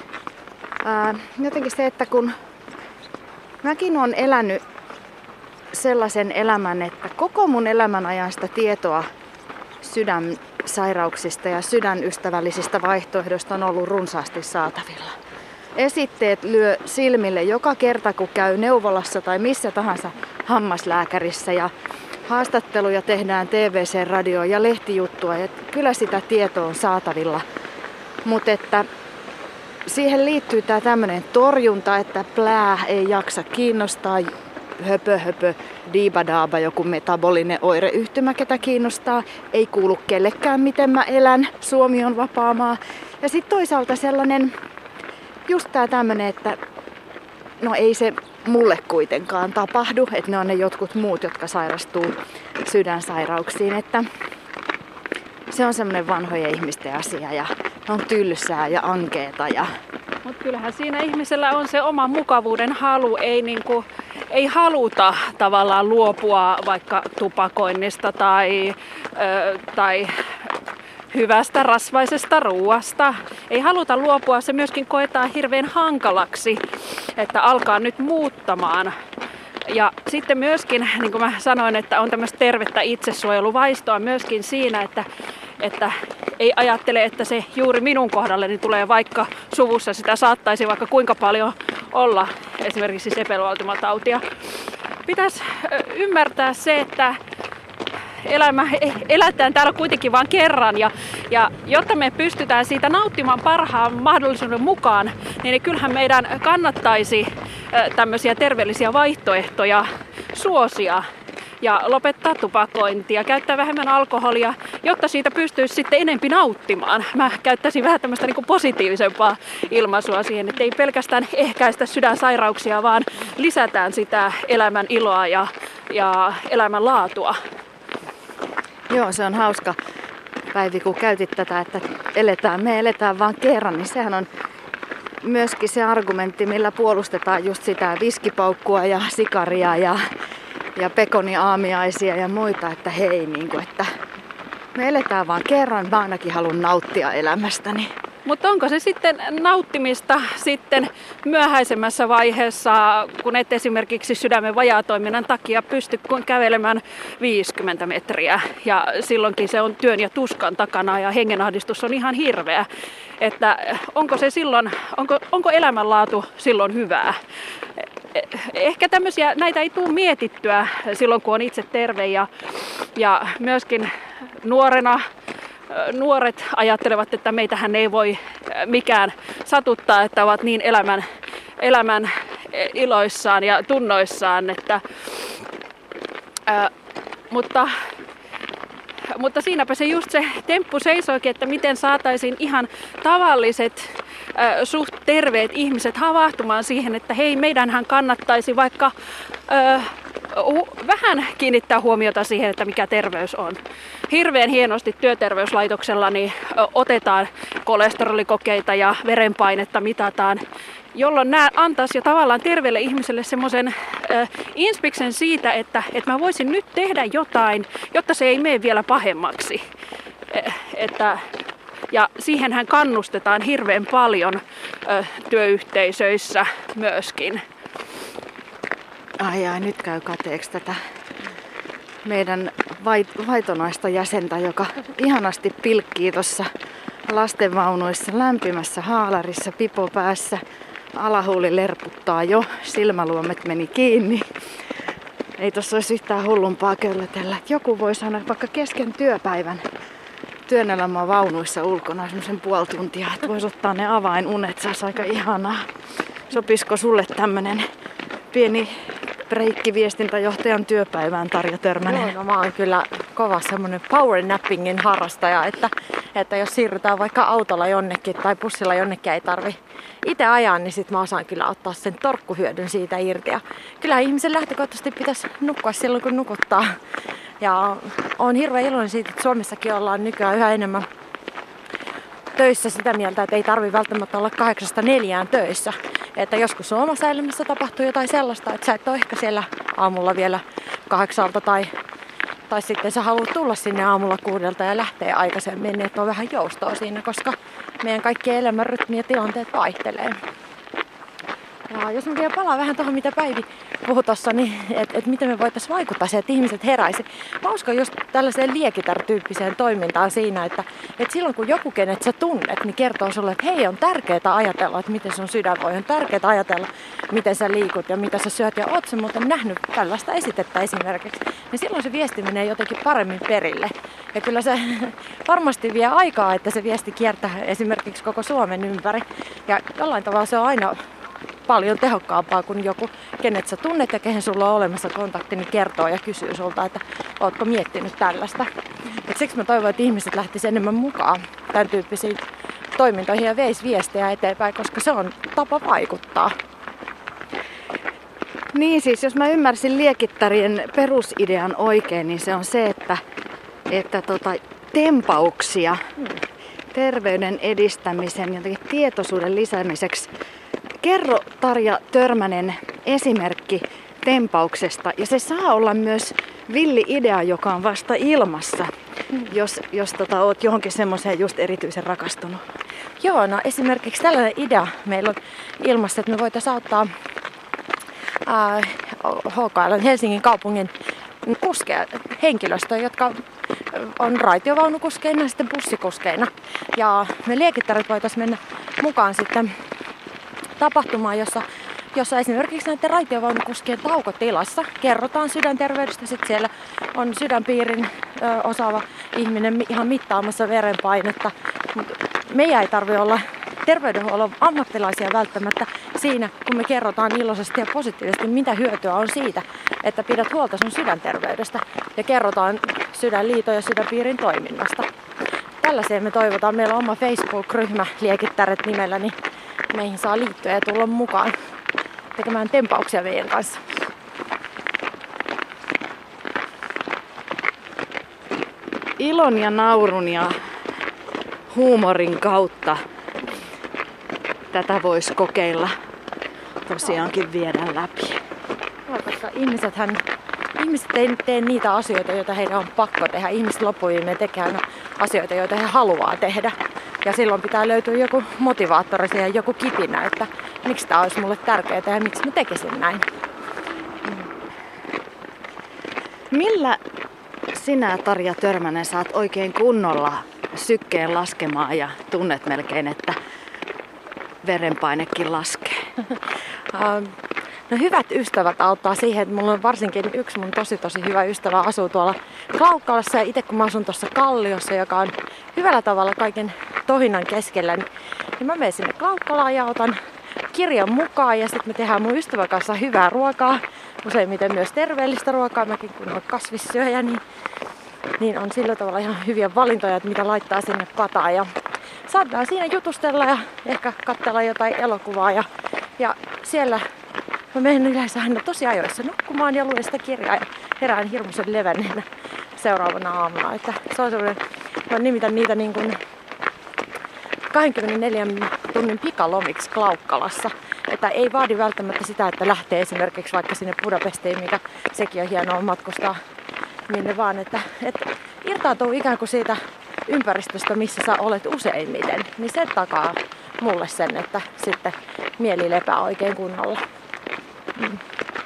ää, jotenkin se, että kun mäkin olen elänyt sellaisen elämän, että koko mun elämän ajan sitä tietoa sydänsairauksista ja sydänystävällisistä vaihtoehdoista on ollut runsaasti saatavilla. Esitteet lyö silmille joka kerta, kun käy neuvolassa tai missä tahansa hammaslääkärissä ja haastatteluja tehdään T V C, radio ja lehtijuttua. Ja kyllä sitä tietoa on saatavilla, mutta että siihen liittyy tämä tämmöinen torjunta, että plää ei jaksa kiinnostaa, höpö höpö, diibadaaba, joku metabolinen oireyhtymä, ketä kiinnostaa, ei kuulu kellekään miten mä elän, Suomi on vapaa maa. Ja sitten toisaalta sellainen, just tää tämmönen, että no ei se mulle kuitenkaan tapahdu, että ne on ne jotkut muut, jotka sairastuu sydänsairauksiin, että se on semmoinen vanhojen ihmisten asia ja on tylsää ja ankeeta. Ja... Mutta kyllähän siinä ihmisellä on se oma mukavuuden halu, ei, niinku, ei haluta tavallaan luopua vaikka tupakoinnista tai, ö, tai hyvästä rasvaisesta ruoasta. Ei haluta luopua, se myöskin koetaan hirveän hankalaksi, että alkaa nyt muuttamaan. Ja sitten myöskin, niin kuin mä sanoin, että on tämmöistä tervettä itsesuojeluvaistoa myöskin siinä, että, että ei ajattele, että se juuri minun kohdalleni tulee, vaikka suvussa sitä saattaisi vaikka kuinka paljon olla, esimerkiksi sepelvaltimotautia. Pitäisi ymmärtää se, että elämä, elätään täällä kuitenkin vain kerran ja, ja jotta me pystytään siitä nauttimaan parhaan mahdollisuuden mukaan, niin kyllähän meidän kannattaisi tämmöisiä terveellisiä vaihtoehtoja suosia ja lopettaa tupakointia, käyttää vähemmän alkoholia, jotta siitä pystyisi sitten enempi nauttimaan. Mä käyttäisin vähän tämmöistä niin kuin positiivisempaa ilmaisua siihen, että ei pelkästään ehkäistä sydänsairauksia, vaan lisätään sitä elämän iloa ja, ja elämän laatua. Joo, se on hauska, Päivi, kun käytit tätä, että eletään, me eletään vaan kerran, niin sehän on myöskin se argumentti, millä puolustetaan just sitä viskipaukkua ja sikaria ja, ja pekoniaamiaisia ja muita, että hei, niin kuin, että me eletään vaan kerran, mä ainakin haluan nauttia elämästäni. Mutta onko se sitten nauttimista sitten myöhäisemmässä vaiheessa, kun et esimerkiksi sydämen vajaatoiminnan takia pysty kävelemään viisikymmentä metriä ja silloinkin se on työn ja tuskan takana ja hengenahdistus on ihan hirveä. Että onko se silloin, onko, onko elämänlaatu silloin hyvää? Ehkä tämmöisiä, näitä ei tule mietittyä silloin, kun on itse terve ja, ja myöskin nuorena. Nuoret ajattelevat, että meitähän ei voi mikään satuttaa, että ovat niin elämän, elämän iloissaan ja tunnoissaan. Että, ää, mutta, mutta siinäpä se just se temppu seisoikin, että miten saataisiin ihan tavalliset, ää, suht terveet ihmiset havahtumaan siihen, että hei, meidänhän kannattaisi vaikka ää, vähän kiinnittää huomiota siihen, että mikä terveys on. Hirveän hienosti työterveyslaitoksella niin otetaan kolesterolikokeita ja verenpainetta mitataan, jolloin nämä antaisi jo tavallaan terveelle ihmiselle semmoisen äh, inspiksen siitä, että, että mä voisin nyt tehdä jotain, jotta se ei mene vielä pahemmaksi. Äh, että, ja siihenhän kannustetaan hirveän paljon äh, työyhteisöissä myöskin. Ai ai, nyt käy kateeksi tätä meidän vaitonaista jäsentä, joka ihanasti pilkkii tuossa lastenvaunuissa lämpimässä haalarissa, pipo päässä. Alahuuli lerputtaa jo, silmäluomet meni kiinni. Ei tossa olisi yhtään hullumpaa köllötellä. Joku voi sanoa vaikka kesken työpäivän työnelämää vaunuissa ulkona semmoisen puoli tuntia, että voisi ottaa ne avainunet, se olisi aika ihanaa. Sopisiko sulle tämmönen pieni breikki viestintäjohtajan työpäivään, Tarja Törmänen? Joo, no mä oon kyllä kova semmonen powernappingin harrastaja, että, että jos siirrytään vaikka autolla jonnekin tai bussilla jonnekin ei tarvi itse ajaa, niin sit mä osaan kyllä ottaa sen torkkuhyödyn siitä irti. Ja kyllä ihmisen lähtökohtaisesti pitäisi nukkua silloin, kun nukuttaa. Ja oon hirveän iloinen siitä, että Suomessakin ollaan nykyään yhä enemmän töissä sitä mieltä, että ei tarvitse välttämättä olla kahdeksasta neljään töissä. Että joskus on omassa elämässä tapahtuu jotain sellaista, että sä et ole ehkä siellä aamulla vielä kahdeksalta tai, tai sitten sä haluat tulla sinne aamulla kuudelta ja lähteä aikaisemmin, niin että on vähän joustoa siinä, koska meidän kaikkien elämän rytmi ja tilanteet vaihtelee. Ja jos mä vielä palaan vähän tuohon, mitä Päivi puhui tuossa, niin että et miten me voitaisiin vaikuttaa siihen, että ihmiset heräisi. Mä uskon just tällaiseen liekitar-tyyppiseen toimintaan siinä, että et silloin kun joku, kenet sä tunnet, niin kertoo sulle, että hei, on tärkeää ajatella, että miten sun sydän voi. On tärkeää ajatella, miten sä liikut ja mitä sä syöt. Ja oot sä muuten nähnyt tällaista esitettä esimerkiksi. Niin silloin se viesti menee jotenkin paremmin perille. Ja kyllä se varmasti vie aikaa, että se viesti kiertää esimerkiksi koko Suomen ympäri. Ja jollain tavalla se on aina paljon tehokkaampaa kuin joku, kenet sä tunnet ja kehen sulla on olemassa kontakti, niin kertoo ja kysyy sulta, että ootko miettinyt tällaista. Et siksi mä toivon, että ihmiset lähtisivät enemmän mukaan tämän tyyppisiin toimintoihin ja veisi viestejä eteenpäin, koska se on tapa vaikuttaa. Niin siis, jos mä ymmärsin liekittarien perusidean oikein, niin se on se, että, että tota, tempauksia hmm. terveyden edistämisen ja tietoisuuden lisäämiseksi. Kerro, Tarja Törmänen, esimerkki tempauksesta, ja se saa olla myös villi idea, joka on vasta ilmassa, mm. jos, jos tota, oot johonkin semmoiseen just erityisen rakastunut. Joo, no esimerkiksi tällainen idea meillä on ilmassa, että me voitaisiin auttaa ää, H K L, Helsingin kaupungin kuskeja, henkilöstöä, jotka on raitiovaunukuskeina ja sitten bussikuskeina. Ja me liekittarit voitaisiin mennä mukaan sitten tapahtumaan, jossa, jossa esimerkiksi näiden raitiovaunukuskien taukotilassa kerrotaan sydänterveydestä. Sitten siellä on sydänpiirin ö, osaava ihminen ihan mittaamassa verenpainetta. Mut meidän ei tarvitse olla terveydenhuollon ammattilaisia välttämättä siinä, kun me kerrotaan iloisesti ja positiivisesti, mitä hyötyä on siitä, että pidät huolta sun sydänterveydestä ja kerrotaan sydänliiton ja sydänpiirin toiminnasta. Tällaiseen me toivotaan. Meillä on oma Facebook-ryhmä Liekittäret nimellä, niin meihin saa liittyä ja tulla mukaan tekemään tempauksia meidän kanssa. Ilon ja naurun ja huumorin kautta tätä voisi kokeilla tosiaankin viedä läpi. No, koska ihmisethän, ihmiset ei tee niitä asioita, joita heidän on pakko tehdä. Ihmiset loppuviimeen tekee aina asioita, joita he haluaa tehdä. Ja silloin pitää löytyä joku motivaattori ja joku kipinä, että miksi tämä olisi mulle tärkeää ja miksi mä tekisin näin. Millä sinä, Tarja Törmänen, saat oikein kunnolla sykkeen laskemaan ja tunnet melkein, että verenpainekin laskee? No hyvät ystävät auttaa siihen, että mulla on varsinkin yksi mun tosi tosi hyvä ystävä asuu tuolla Klaukkalassa ja itse kun mä asun tuossa Kalliossa, joka on hyvällä tavalla kaiken tohinan keskellä, niin, niin mä menen sinne Klaukkalaan ja otan kirjan mukaan ja sitten me tehdään mun ystävän kanssa hyvää ruokaa, useimmiten myös terveellistä ruokaa, mäkin kun olen kasvissyöjä, niin, niin on sillä tavalla ihan hyviä valintoja, että mitä laittaa sinne pataan ja saadaan siinä jutustella ja ehkä katsella jotain elokuvaa ja, ja siellä mä menen yleensä aina tosi ajoissa nukkumaan ja luen sitä kirjaa ja herään hirmuisen levänneenä seuraavana aamuna. Että se on sellainen, mä nimitän niitä niin kuin kaksikymmentäneljän tunnin pikalomiksi Klaukkalassa. Että ei vaadi välttämättä sitä, että lähtee esimerkiksi vaikka sinne Budapestiin, mikä sekin on hienoa matkustaa minne vaan. Että, että irtautuu ikään kuin siitä ympäristöstä, missä sä olet useimmiten, niin se takaa mulle sen, että sitten mieli lepää oikein kunnolla. Mm.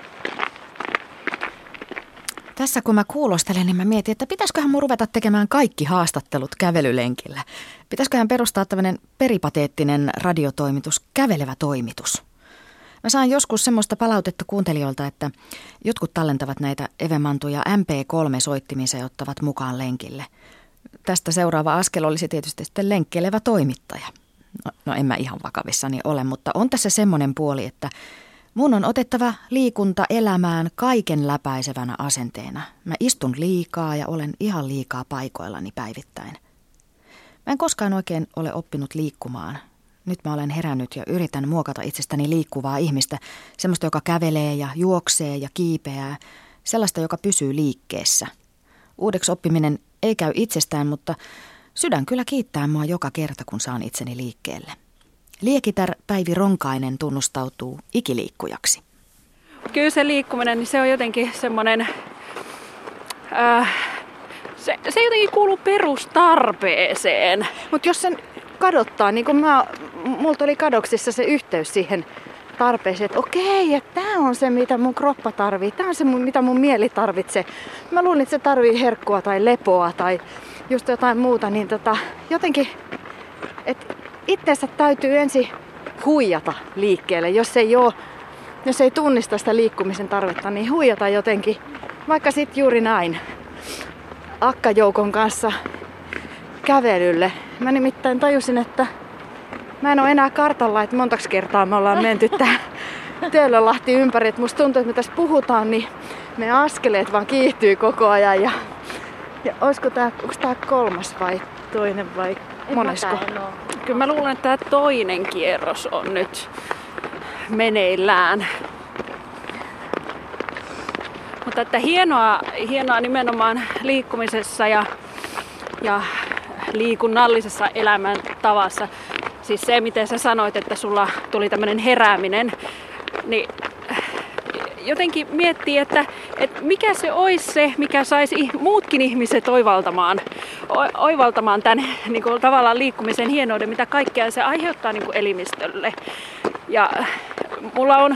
Tässä kun mä kuulostelen, niin mä mietin, että pitäisiköhän mun ruveta tekemään kaikki haastattelut kävelylenkillä. Pitäisiköhän perustaa tämmöinen peripateettinen radiotoimitus, kävelevä toimitus. Mä saan joskus semmoista palautetta kuuntelijoilta, että jotkut tallentavat näitä Evemantuja M P kolme soittimissa ja ottavat mukaan lenkille. Tästä seuraava askel olisi tietysti sitten lenkkelevä toimittaja. No, no en mä ihan vakavissani ole, mutta on tässä semmoinen puoli, että mun on otettava liikunta elämään kaiken läpäisevänä asenteena. Mä istun liikaa ja olen ihan liikaa paikoillani päivittäin. Mä en koskaan oikein ole oppinut liikkumaan. Nyt mä olen herännyt ja yritän muokata itsestäni liikkuvaa ihmistä. Semmoista, joka kävelee ja juoksee ja kiipeää. Sellaista, joka pysyy liikkeessä. Uudeksi oppiminen ei käy itsestään, mutta Sydän kyllä kiittää mua joka kerta, kun saan itseni liikkeelle. Liekitär Päivi Ronkainen tunnustautuu ikiliikkujaksi. Kyllä se liikkuminen, niin se on jotenkin semmoinen, äh, se, se jotenkin kuuluu perustarpeeseen. Mutta jos sen kadottaa, niin kuin mä, multa oli kadoksissa se yhteys siihen tarpeeseen, että okei, että tämä on se, mitä mun kroppa tarvii, tämä on se, mitä mun mieli tarvitsee. Mä luulin, että se tarvii herkkua tai lepoa tai just jotain muuta, niin tota, jotenkin, että itseensä täytyy ensin huijata liikkeelle, jos ei oo, jos ei tunnista sitä liikkumisen tarvetta, niin huijata jotenkin, vaikka sit juuri näin, akkajoukon kanssa kävelylle. Mä nimittäin tajusin, että mä en oo enää kartalla, että montaks kertaa me ollaan menty tää Töölönlahti ympäri. Et musta tuntuu, että me tässä puhutaan, niin me askeleet vaan kiihtyy koko ajan. Ja, ja olisiko tää, onko tää kolmas vai toinen vai monesko? Kyllä mä luulen, että tämä toinen kierros on nyt meneillään. Mutta että hienoa, hienoa nimenomaan liikkumisessa ja, ja liikunnallisessa elämäntavassa. Siis se, miten sä sanoit, että sulla tuli tämmöinen herääminen, niin jotenkin miettii, että, että mikä se olisi se, mikä saisi muutkin ihmiset oivaltamaan, oivaltamaan tämän niin kuin, tavallaan liikkumisen hienouden, mitä kaikkea se aiheuttaa niin kuin elimistölle. Ja mulla on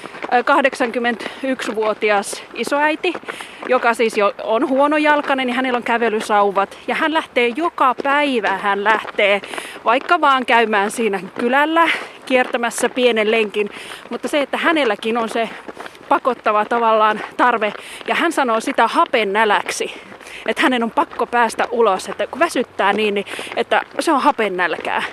kahdeksankymmentäyksivuotias isoäiti, joka siis jo on huonojalkainen ja hänellä on kävelysauvat. Ja hän lähtee joka päivä, hän lähtee vaikka vaan käymään siinä kylällä kiertämässä pienen lenkin. Mutta se, että hänelläkin on se pakottava tavallaan tarve ja hän sanoo sitä hapennäläksi. Että hänen on pakko päästä ulos, että kun väsyttää niin, niin että se on hapennälkää.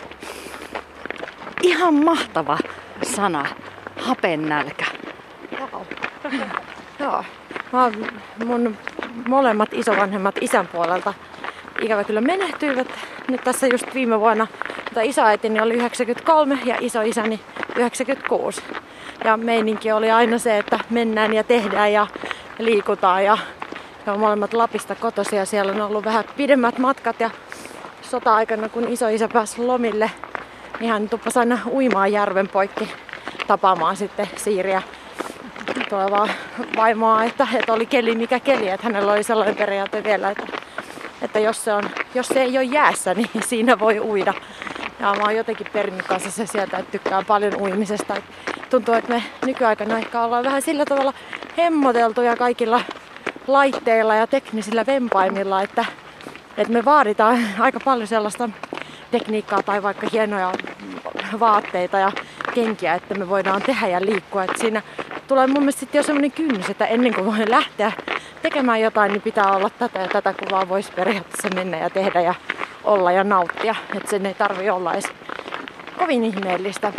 Ihan mahtava sana, hapennälkä. Wow. Joo. Mä, mun molemmat isovanhemmat isän puolelta ikävä kyllä menehtyivät nyt tässä just viime vuonna. Mutta isoäitini oli yhdeksänkymmentäkolme ja isoisäni yhdeksänkymmentäkuusi. Ja meininki oli aina se, että mennään ja tehdään ja liikutaan. Ja, ja molemmat Lapista kotoisia. Siellä on ollut vähän pidemmät matkat ja sota-aikana kun isoisä pääsi lomille, niin hän tuppasi aina uimaan järven poikki tapaamaan sitten Siiriä tulevaa vaimoa, että, että oli keli mikä keli, että hänellä oli sellainen periaate vielä, että, että jos, se on, jos se ei ole jäässä, niin siinä voi uida. Ja mä oon jotenkin perinnyt kanssa se sieltä, että tykkään paljon uimisesta. Et tuntuu, että me nykyaikana ehkä ollaan vähän sillä tavalla hemmoteltuja kaikilla laitteilla ja teknisillä vempaimilla, että, että me vaaditaan aika paljon sellaista tekniikkaa tai vaikka hienoja vaatteita ja kenkiä, että me voidaan tehdä ja liikkua. Että siinä tulee mun mielestä sitten jo semmoinen kynnys, että ennen kuin voi lähteä tekemään jotain, niin pitää olla tätä ja tätä, kun vaan voisi periaatteessa mennä ja tehdä ja olla ja nauttia. Että sen ei tarvitse olla edes kovin ihmeellistä,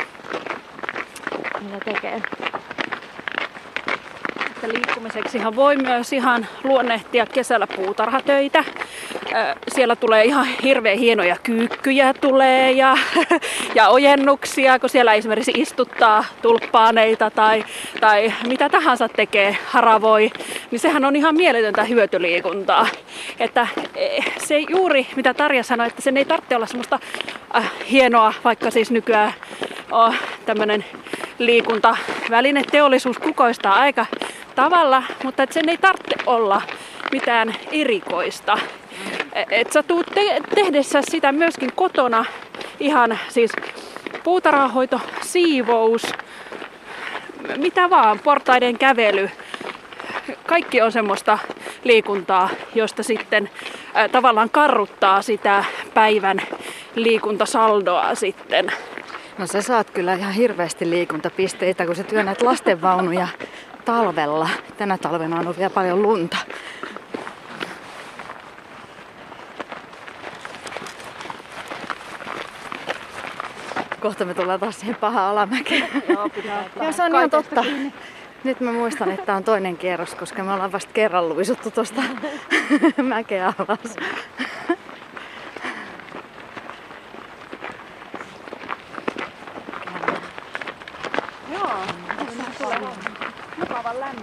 mitä tekee. Liikkumiseksihan voi myös ihan luonnehtia kesällä puutarhatöitä. Siellä tulee ihan hirveän hienoja kyykkyjä tulee ja, ja ojennuksia, kun siellä esimerkiksi istuttaa tulppaaneita tai, tai mitä tahansa tekee, haravoi, niin sehän on ihan mieletöntä hyötyliikuntaa. Että se juuri, mitä Tarja sanoi, että sen ei tarvitse olla semmoista äh, hienoa, vaikka siis nykyään oh, tämmöinen liikuntavälineteollisuus kukoistaa aika tavalla, mutta et sen ei tarvitse olla mitään erikoista. Et sä tuut te- tehdessä sitä myöskin kotona, ihan siis puutarhanhoito, siivous, mitä vaan, portaiden kävely. Kaikki on semmoista liikuntaa, josta sitten ä, tavallaan karruttaa sitä päivän liikuntasaldoa sitten. No sä saat kyllä ihan hirveästi liikuntapisteitä, kun sä työnnät lastenvaunuja talvella. Tänä talvena on ollut vielä paljon lunta. Kohta me tullaan taas siihen pahaan alamäkeen. Joo, pitää Joo, se on ihan totta. Nyt mä muistan, että tää on toinen kierros, koska me ollaan vasta kerran luisuttu tuosta mäkeä alas.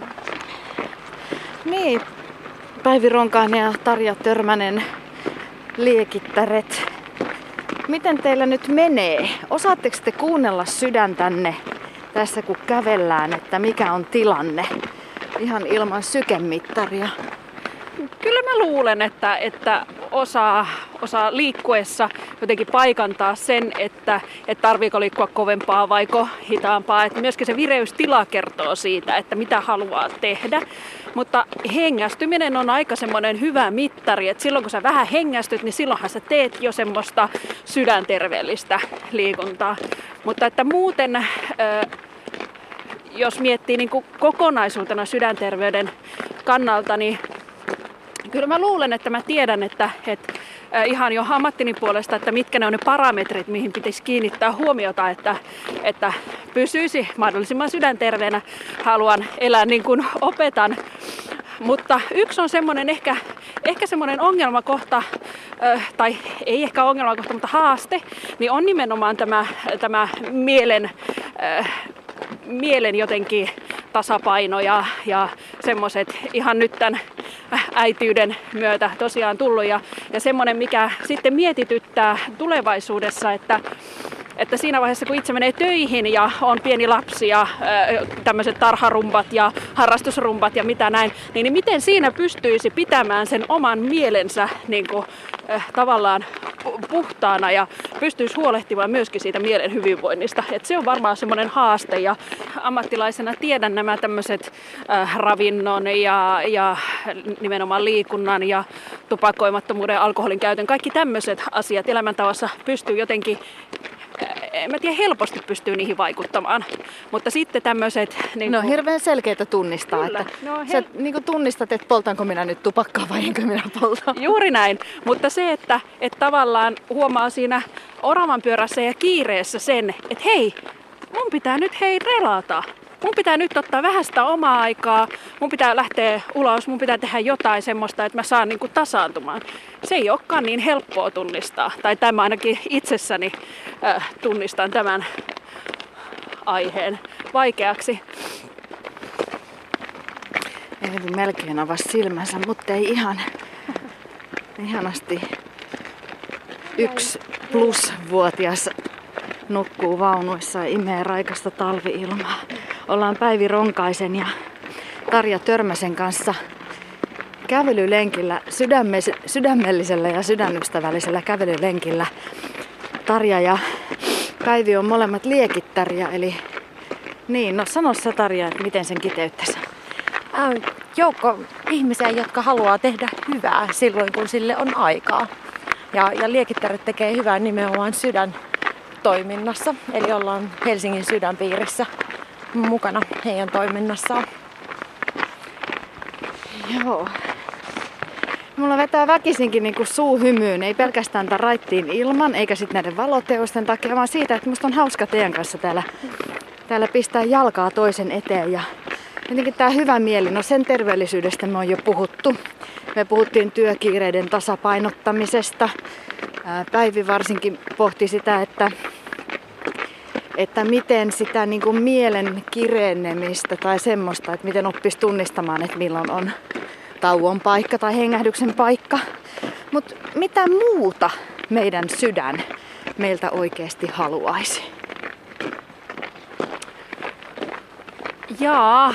Niin, Päivi Ronkainen ja Tarja Törmänen liekittäret. Miten teillä nyt menee? Osaatteko te kuunnella sydäntänne tässä kun kävellään, että mikä on tilanne? Ihan ilman sykemittaria. Kyllä mä luulen, että, että osaa, osaa liikkuessa jotenkin paikantaa sen, että, että tarviiko liikkua kovempaa vaiko hitaampaa. Että myöskin se vireystila kertoo siitä, että mitä haluaa tehdä. Mutta hengästyminen on aika semmoinen hyvä mittari, että silloin kun sä vähän hengästyt, niin silloinhan sä teet jo semmoista sydänterveellistä liikuntaa. Mutta että muuten, jos miettii niin kuin kokonaisuutena sydänterveyden kannalta, niin kyllä mä luulen, että mä tiedän, että, että ihan jo ammattini puolesta, että mitkä ne on ne parametrit, mihin pitäisi kiinnittää huomiota, että, että pysyisi mahdollisimman sydänterveenä. Haluan elää niin kuin opetan. Mutta yksi on semmoinen ehkä, ehkä semmoinen ongelmakohta, tai ei ehkä ongelmakohta, mutta haaste, niin on nimenomaan tämä, tämä mielen, mielen jotenkin tasapaino ja, ja semmoiset ihan nyt tämän äitiyden myötä tosiaan tullut. Ja, ja semmoinen, mikä sitten mietityttää tulevaisuudessa, että, että siinä vaiheessa, kun itse menee töihin ja on pieni lapsi ja tämmöiset tarharumbat ja harrastusrumbat ja mitä näin, niin, niin miten siinä pystyisi pitämään sen oman mielensä niin kuin, äh, tavallaan puhtaana ja pystyisi huolehtimaan myöskin siitä mielen hyvinvoinnista. Et se on varmaan semmoinen haaste ja ammattilaisena tiedän nämä tämmöiset äh, ravinnon ja, ja nimenomaan liikunnan ja tupakoimattomuuden ja alkoholin käytön. Kaikki tämmöiset asiat elämäntavassa pystyy jotenkin, en mä tiedä, helposti pystyy niihin vaikuttamaan. Mutta sitten tämmöiset... Niin no kuin... hirveän selkeitä tunnistaa. Kyllä, että no, sä niin kuin tunnistat, että poltanko minä nyt tupakkaa vai enkö minä polta. Juuri näin. Mutta se, että, että tavallaan huomaa siinä oravan pyörässä ja kiireessä sen, että hei, mun pitää nyt hei relata. Mun pitää nyt ottaa vähän sitä omaa aikaa, mun pitää lähteä ulos, mun pitää tehdä jotain semmoista, että mä saan niin kuin tasaantumaan. Se ei olekaan niin helppoa tunnistaa, tai tämä ainakin itsessäni äh, tunnistan tämän aiheen vaikeaksi. Eevi melkein avasi silmänsä, mutta ei ihan ihanasti. Yksi plusvuotias nukkuu vaunuissa ja imee raikasta talvi-ilmaa. Ollaan Päivi Ronkaisen ja Tarja Törmäsen kanssa kävelylenkillä, sydämellisellä ja sydänystävällisellä kävelylenkillä. Tarja ja Päivi on molemmat liekittäriä, eli niin, no sano sä Tarja, että miten sen kiteyttäisi? Äh, joukko ihmisiä, jotka haluaa tehdä hyvää silloin, kun sille on aikaa. Ja, ja liekittäret tekee hyvää nimenomaan sydäntoiminnassa, eli ollaan Helsingin sydänpiirissä mukana heidän toiminnassaan. Joo. Mulla vetää väkisinkin niin kuin suu hymyyn, ei pelkästään tämän raittiin ilman, eikä sitten näiden valoteosten takia, vaan siitä, että musta on hauska teidän kanssa täällä, täällä pistää jalkaa toisen eteen. Ja jotenkin tää hyvä mieli, no sen terveellisyydestä me on jo puhuttu. Me puhuttiin työkiireiden tasapainottamisesta. Päivi varsinkin pohti sitä, että, että miten sitä niin kuin mielen kirenemistä tai semmoista, että miten oppisi tunnistamaan, että milloin on tauon paikka tai hengähdyksen paikka. Mutta mitä muuta meidän sydän meiltä oikeasti haluaisi? Jaa,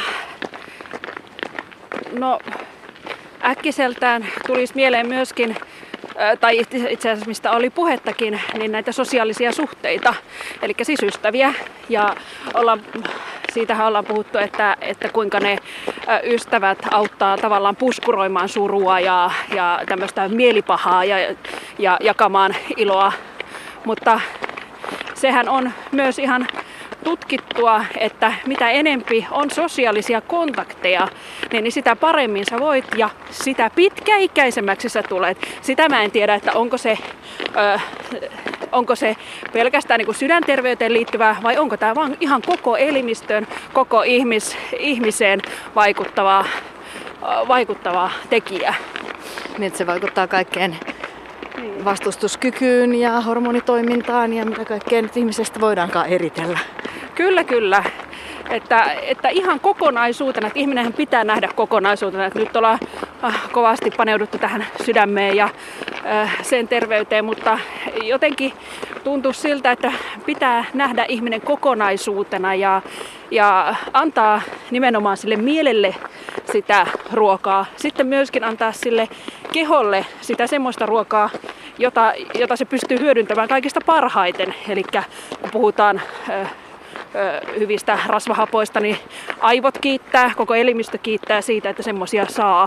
no äkkiseltään tulisi mieleen myöskin, tai itse asiassa mistä oli puhettakin, niin näitä sosiaalisia suhteita, eli siis ystäviä. Ja ollaan, siitähän ollaan puhuttu, että, että kuinka ne ystävät auttaa tavallaan puskuroimaan surua ja, ja tämmöistä mielipahaa ja, ja jakamaan iloa. Mutta sehän on myös ihan tutkittua, että mitä enempi on sosiaalisia kontakteja, niin sitä paremmin sä voit ja sitä pitkäikäisemmäksi sä tulet. Sitä mä en tiedä, että onko se, ö, onko se pelkästään niin kuin sydänterveyteen liittyvää vai onko tämä vaan ihan koko elimistön, koko ihmis, ihmiseen vaikuttava, vaikuttava tekijä. Niin, että se vaikuttaa kaikkeen vastustuskykyyn ja hormonitoimintaan ja mitä kaikkea nyt ihmisestä voidaankaan eritellä. Kyllä, kyllä. Että, että ihan kokonaisuutena, että ihminenhän pitää nähdä kokonaisuutena, että nyt ollaan kovasti paneuduttu tähän sydämeen ja sen terveyteen, mutta jotenkin tuntuu siltä, että pitää nähdä ihminen kokonaisuutena ja, ja antaa nimenomaan sille mielelle sitä ruokaa. Sitten myöskin antaa sille keholle sitä semmoista ruokaa, jota, jota se pystyy hyödyntämään kaikista parhaiten. Eli kun puhutaan ö, ö, hyvistä rasvahapoista, niin aivot kiittää, koko elimistö kiittää siitä, että semmoisia saa.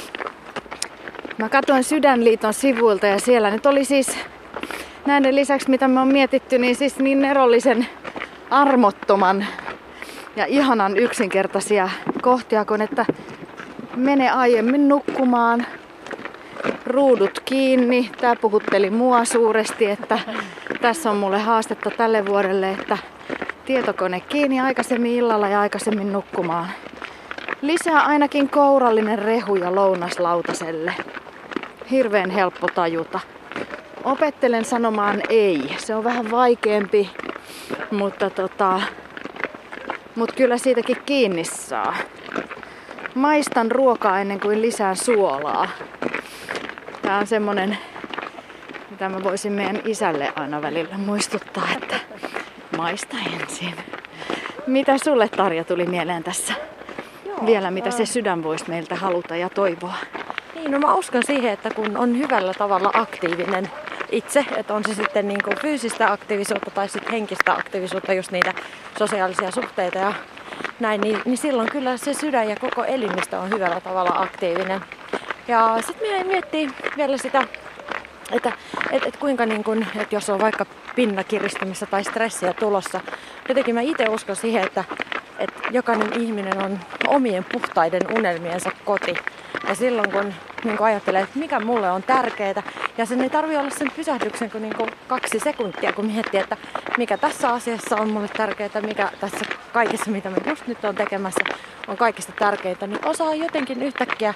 Mä katsoin Sydänliiton sivuilta ja siellä nyt oli siis näiden lisäksi, mitä me on mietitty, niin siis niin erollisen armottoman ja ihanan yksinkertaisia kohtia, kun että mene aiemmin nukkumaan, ruudut kiinni. Tää puhutteli mua suuresti, että tässä on mulle haastetta tälle vuodelle, että tietokone kiinni aikaisemmin illalla ja aikaisemmin nukkumaan. Lisää ainakin kourallinen rehu ja lounaslautaselle. Hirveän helppo tajuta. Opettelen sanomaan ei. Se on vähän vaikeampi, mutta tota, mut kyllä siitäkin kiinni saa. Maistan ruokaa ennen kuin lisään suolaa. Tää on semmonen, mitä mä voisin meidän isälle aina välillä muistuttaa, että maista ensin. Mitä sulle, Tarja, tuli mieleen tässä? Joo, vielä mitä se sydän voisi meiltä haluta ja toivoa? Niin, no mä uskon siihen, että kun on hyvällä tavalla aktiivinen itse, että on se sitten niin kuin fyysistä aktiivisuutta tai sitten henkistä aktiivisuutta, just niitä sosiaalisia suhteita ja näin, niin, niin silloin kyllä se sydän ja koko elimistö on hyvällä tavalla aktiivinen. Ja sitten minä miettii vielä sitä, että et, et kuinka niin kun, et jos on vaikka pinna kiristymässä tai stressiä tulossa, jotenkin mä itse uskon siihen, että et jokainen ihminen on omien puhtaiden unelmiensa koti. Ja silloin kun niin kun ajattelee, että mikä mulle on tärkeää, ja sen ei tarvitse olla sen pysähdyksen kuin, niin kuin kaksi sekuntia, kun miettii, että mikä tässä asiassa on mulle tärkeää, mikä tässä kaikessa, mitä mä just nyt on tekemässä, on kaikista tärkeintä, niin osaa jotenkin yhtäkkiä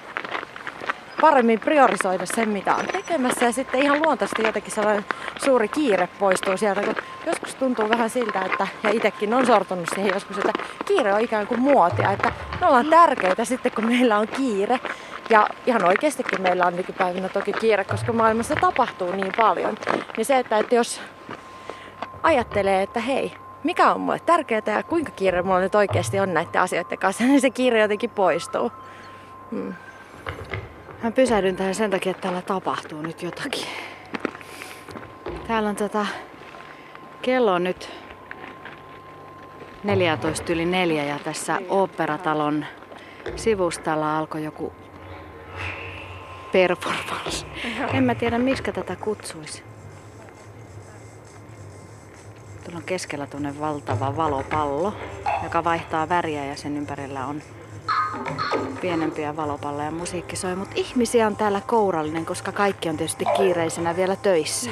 paremmin priorisoida sen, mitä on tekemässä, ja sitten ihan luontaisesti jotenkin sellainen suuri kiire poistuu sieltä, kun joskus tuntuu vähän siltä, että, ja itsekin on sortunut siihen joskus, että kiire on ikään kuin muotia, että me ollaan tärkeitä sitten, kun meillä on kiire, ja ihan oikeastikin meillä on nykypäivänä toki kiire, koska maailmassa tapahtuu niin paljon, niin se, että, että jos ajattelee, että hei, mikä on mulle tärkeää ja kuinka kiire mulla nyt oikeasti on näiden asioiden kanssa, niin se kiire jotenkin poistuu. Hmm. Mä pysähdyn tähän sen takia, että täällä tapahtuu nyt jotakin. Täällä on tota, kello on nyt neljätoista yli neljä ja tässä Oopperatalon sivustalla alkoi joku performance. En mä tiedä, miksi tätä kutsuisi. Tuolla on keskellä tuonne valtava valopallo, joka vaihtaa väriä ja sen ympärillä on pienempiä valopalloja ja musiikki soi, mutta ihmisiä on täällä kourallinen, koska kaikki on tietysti kiireisenä vielä töissä.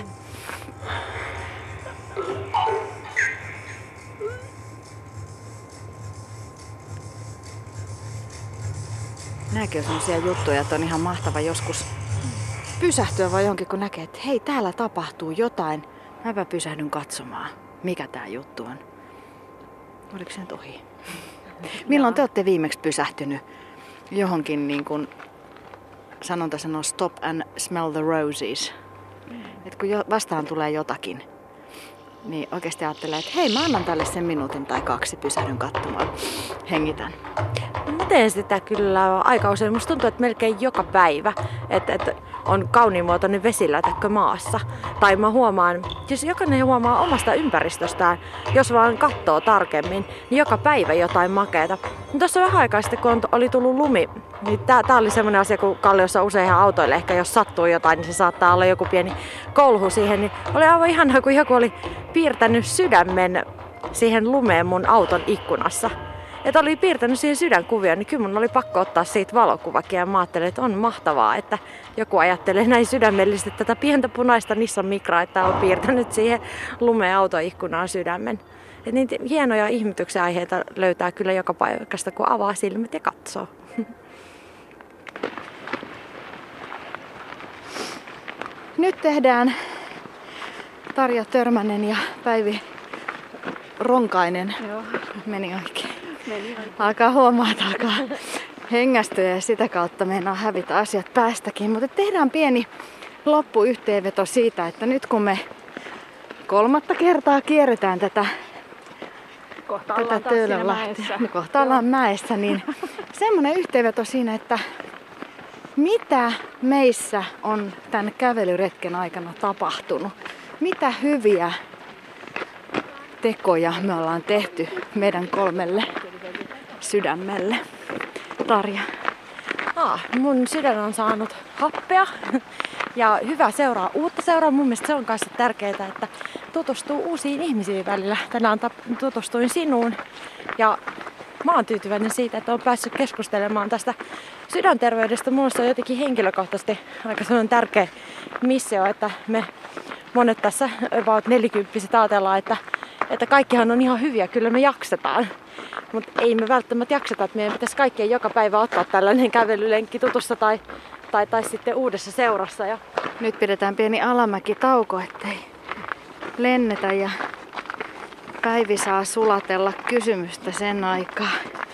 Nämäkin on sellaisia juttuja, että on ihan mahtava joskus pysähtyä vai johonkin, kun näkee, että hei, täällä tapahtuu jotain. Mäpä pysähdyn katsomaan, mikä tää juttu on. Oliko se nyt ohi? Milloin te olette viimeksi pysähtynyt johonkin, niin kuin sanonta sanoo stop and smell the roses? Että kun vastaan tulee jotakin, niin oikeasti ajattelee, että hei, mä annan tälle sen minuutin tai kaksi, pysähdyn katsomaan, hengitän. Mä teen sitä kyllä aika usein. Musta tuntuu, että melkein joka päivä, että, että on kauniimuotoinen vesilätäkkö maassa. Tai mä huomaan, jos jokainen huomaa omasta ympäristöstään, jos vaan katsoo tarkemmin, niin joka päivä jotain makeata. Tuossa vähän aikaa sitten, kun oli tullut lumi, niin tää, tää oli semmoinen asia, kun Kalliossa usein autoille ehkä jos sattuu jotain, niin se saattaa olla joku pieni kolhu siihen. Niin oli aivan ihanaa, kun joku oli piirtänyt sydämen siihen lumeen mun auton ikkunassa. Että oli piirtänyt siihen sydänkuvia, niin kyllä mun oli pakko ottaa siitä valokuvakin ja mä ajattelin, että on mahtavaa, että joku ajattelee näin sydämellisesti tätä pientä punaista Nissan Micraa, että on piirtänyt siihen lumeen autoikkunaan sydämen. Et niitä hienoja ihmetyksen aiheita löytää kyllä joka paikasta, kun avaa silmät ja katsoo. Nyt tehdään Tarja Törmänen ja Päivi Ronkainen. Joo. Meni oikein. Meni oikein. Alkaa huomaa, että alkaa hengästyä ja sitä kautta meinaa hävitä asiat päästäkin. Mutta tehdään pieni loppuyhteenveto siitä, että nyt kun me kolmatta kertaa kierretään tätä, tätä Töölönlahtia, niin kohta ollaan mäessä, niin semmoinen yhteenveto siinä, että mitä meissä on tämän kävelyretken aikana tapahtunut? Mitä hyviä tekoja me ollaan tehty meidän kolmelle sydämelle? Tarja. Ah, mun sydän on saanut happea ja hyvä seuraa uutta seuraa. Mun mielestä se on myös tärkeää, että tutustuu uusiin ihmisiin välillä. Tänään tutustuin sinuun ja mä oon tyytyväinen siitä, että oon päässyt keskustelemaan tästä sydänterveydestä. Mulla on jotenkin henkilökohtaisesti aika sellainen tärkeä missio, että me monet tässä about nelikymppiset ajatellaan, että, että kaikkihan on ihan hyviä, kyllä me jaksetaan. Mutta ei me välttämättä jakseta, että meidän pitäisi kaikkien joka päivä ottaa tällainen kävelylenkki tutussa tai, tai, tai sitten uudessa seurassa. Ja nyt pidetään pieni alamäkitauko, ettei lennetä ja Päivi saa sulatella kysymystä sen aikaa.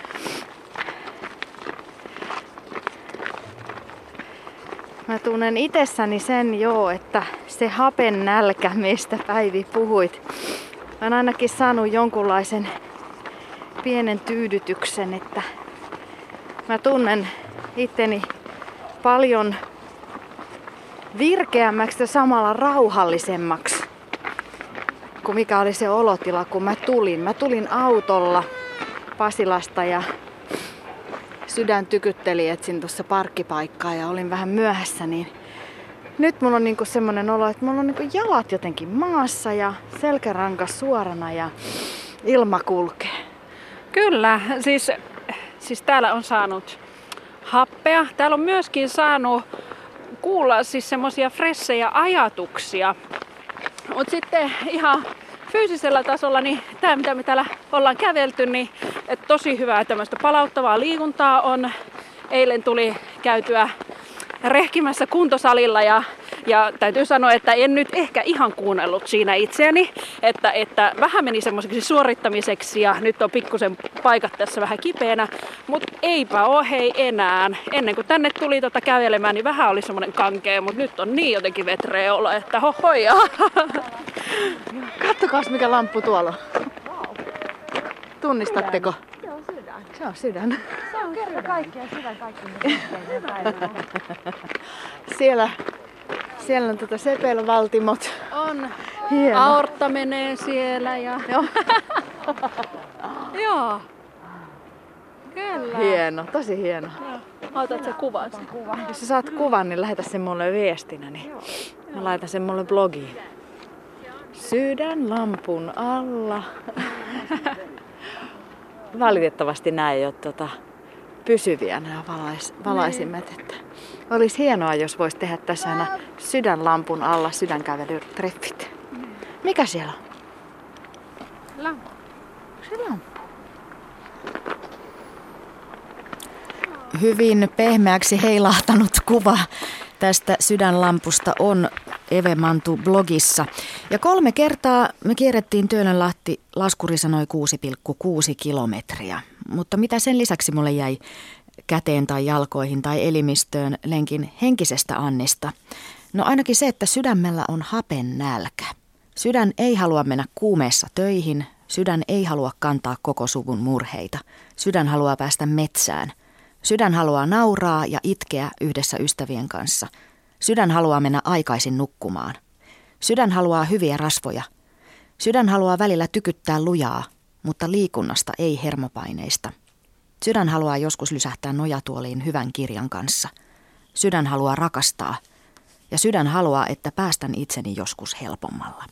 Mä tunnen itsessäni sen joo, että se hapen nälkä, mistä Päivi puhuit. Mä oon ainakin saanut jonkunlaisen pienen tyydytyksen, että mä tunnen itteni paljon virkeämmäksi ja samalla rauhallisemmaksi kuin mikä oli se olotila, kun mä tulin. Mä tulin autolla Pasilasta ja sydän tykytteli, etsin tuossa parkkipaikkaa ja olin vähän myöhässä, niin nyt mulla on niinku semmoinen olo, että mulla on niinku jalat jotenkin maassa ja selkäranka suorana ja ilma kulkee. Kyllä, siis, siis täällä on saanut happea. Täällä on myöskin saanut kuulla siis semmoisia fressejä ajatuksia. Mutta sitten ihan fyysisellä tasolla, niin tämä mitä me täällä ollaan kävelty, niin että tosi hyvää tämmöistä palauttavaa liikuntaa on. Eilen tuli käytyä rehkimässä kuntosalilla ja, ja täytyy sanoa, että en nyt ehkä ihan kuunnellut siinä itseäni, että, että vähän meni semmoiseksi suorittamiseksi ja nyt on pikkusen paikat tässä vähän kipeänä, mutta eipä ole hei enää. Ennen kuin tänne tuli tota kävelemään, niin vähän oli semmoinen kankea, mutta nyt on niin jotenkin vetreä olo, että hohoja. Kattokaas mikä lamppu tuolla on. Tunnistatteko? se on sydän. Se on sydän. Se on kerta kaikkiaan sydän kaikki. Siellä, siellä on tota sepelvaltimot. On. Hieno. Aortta menee siellä ja... Joo. Joo. Kyllä. Hieno, tosi hieno. Otat sä kuvan? Jos sä saat kuvan, niin lähetä sen mulle viestinä, niin mä laitan sen mulle blogiin. Sydän lampun alla. Valitettavasti nämä ei ole tota, pysyviä nämä valais, valaisimet. Että olisi hienoa, jos voisi tehdä tässä aina sydänlampun alla sydänkävelytreffit. Mikä siellä on? Lamppu. Se lamppu. Hyvin pehmeäksi heilahtanut kuva tästä sydänlampusta on Eve Mantu blogissa. Ja kolme kertaa me kierrettiin Töölönlahti, laskuri sanoi kuusi pilkku kuusi kilometriä. Mutta mitä sen lisäksi mulle jäi käteen tai jalkoihin tai elimistöön lenkin henkisestä annista? No ainakin se, että sydämellä on hapen nälkä. Sydän ei halua mennä kuumeessa töihin. Sydän ei halua kantaa koko suvun murheita. Sydän haluaa päästä metsään. Sydän haluaa nauraa ja itkeä yhdessä ystävien kanssa. Sydän haluaa mennä aikaisin nukkumaan. Sydän haluaa hyviä rasvoja. Sydän haluaa välillä tykyttää lujaa, mutta liikunnasta ei hermopaineista. Sydän haluaa joskus lysähtää nojatuoliin hyvän kirjan kanssa. Sydän haluaa rakastaa. Ja sydän haluaa, että päästän itseni joskus helpommalla.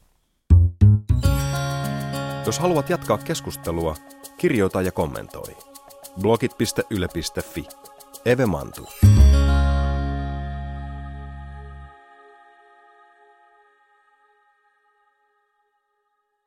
Jos haluat jatkaa keskustelua, kirjoita ja kommentoi. blogit piste yle piste fi. Eve Mantu.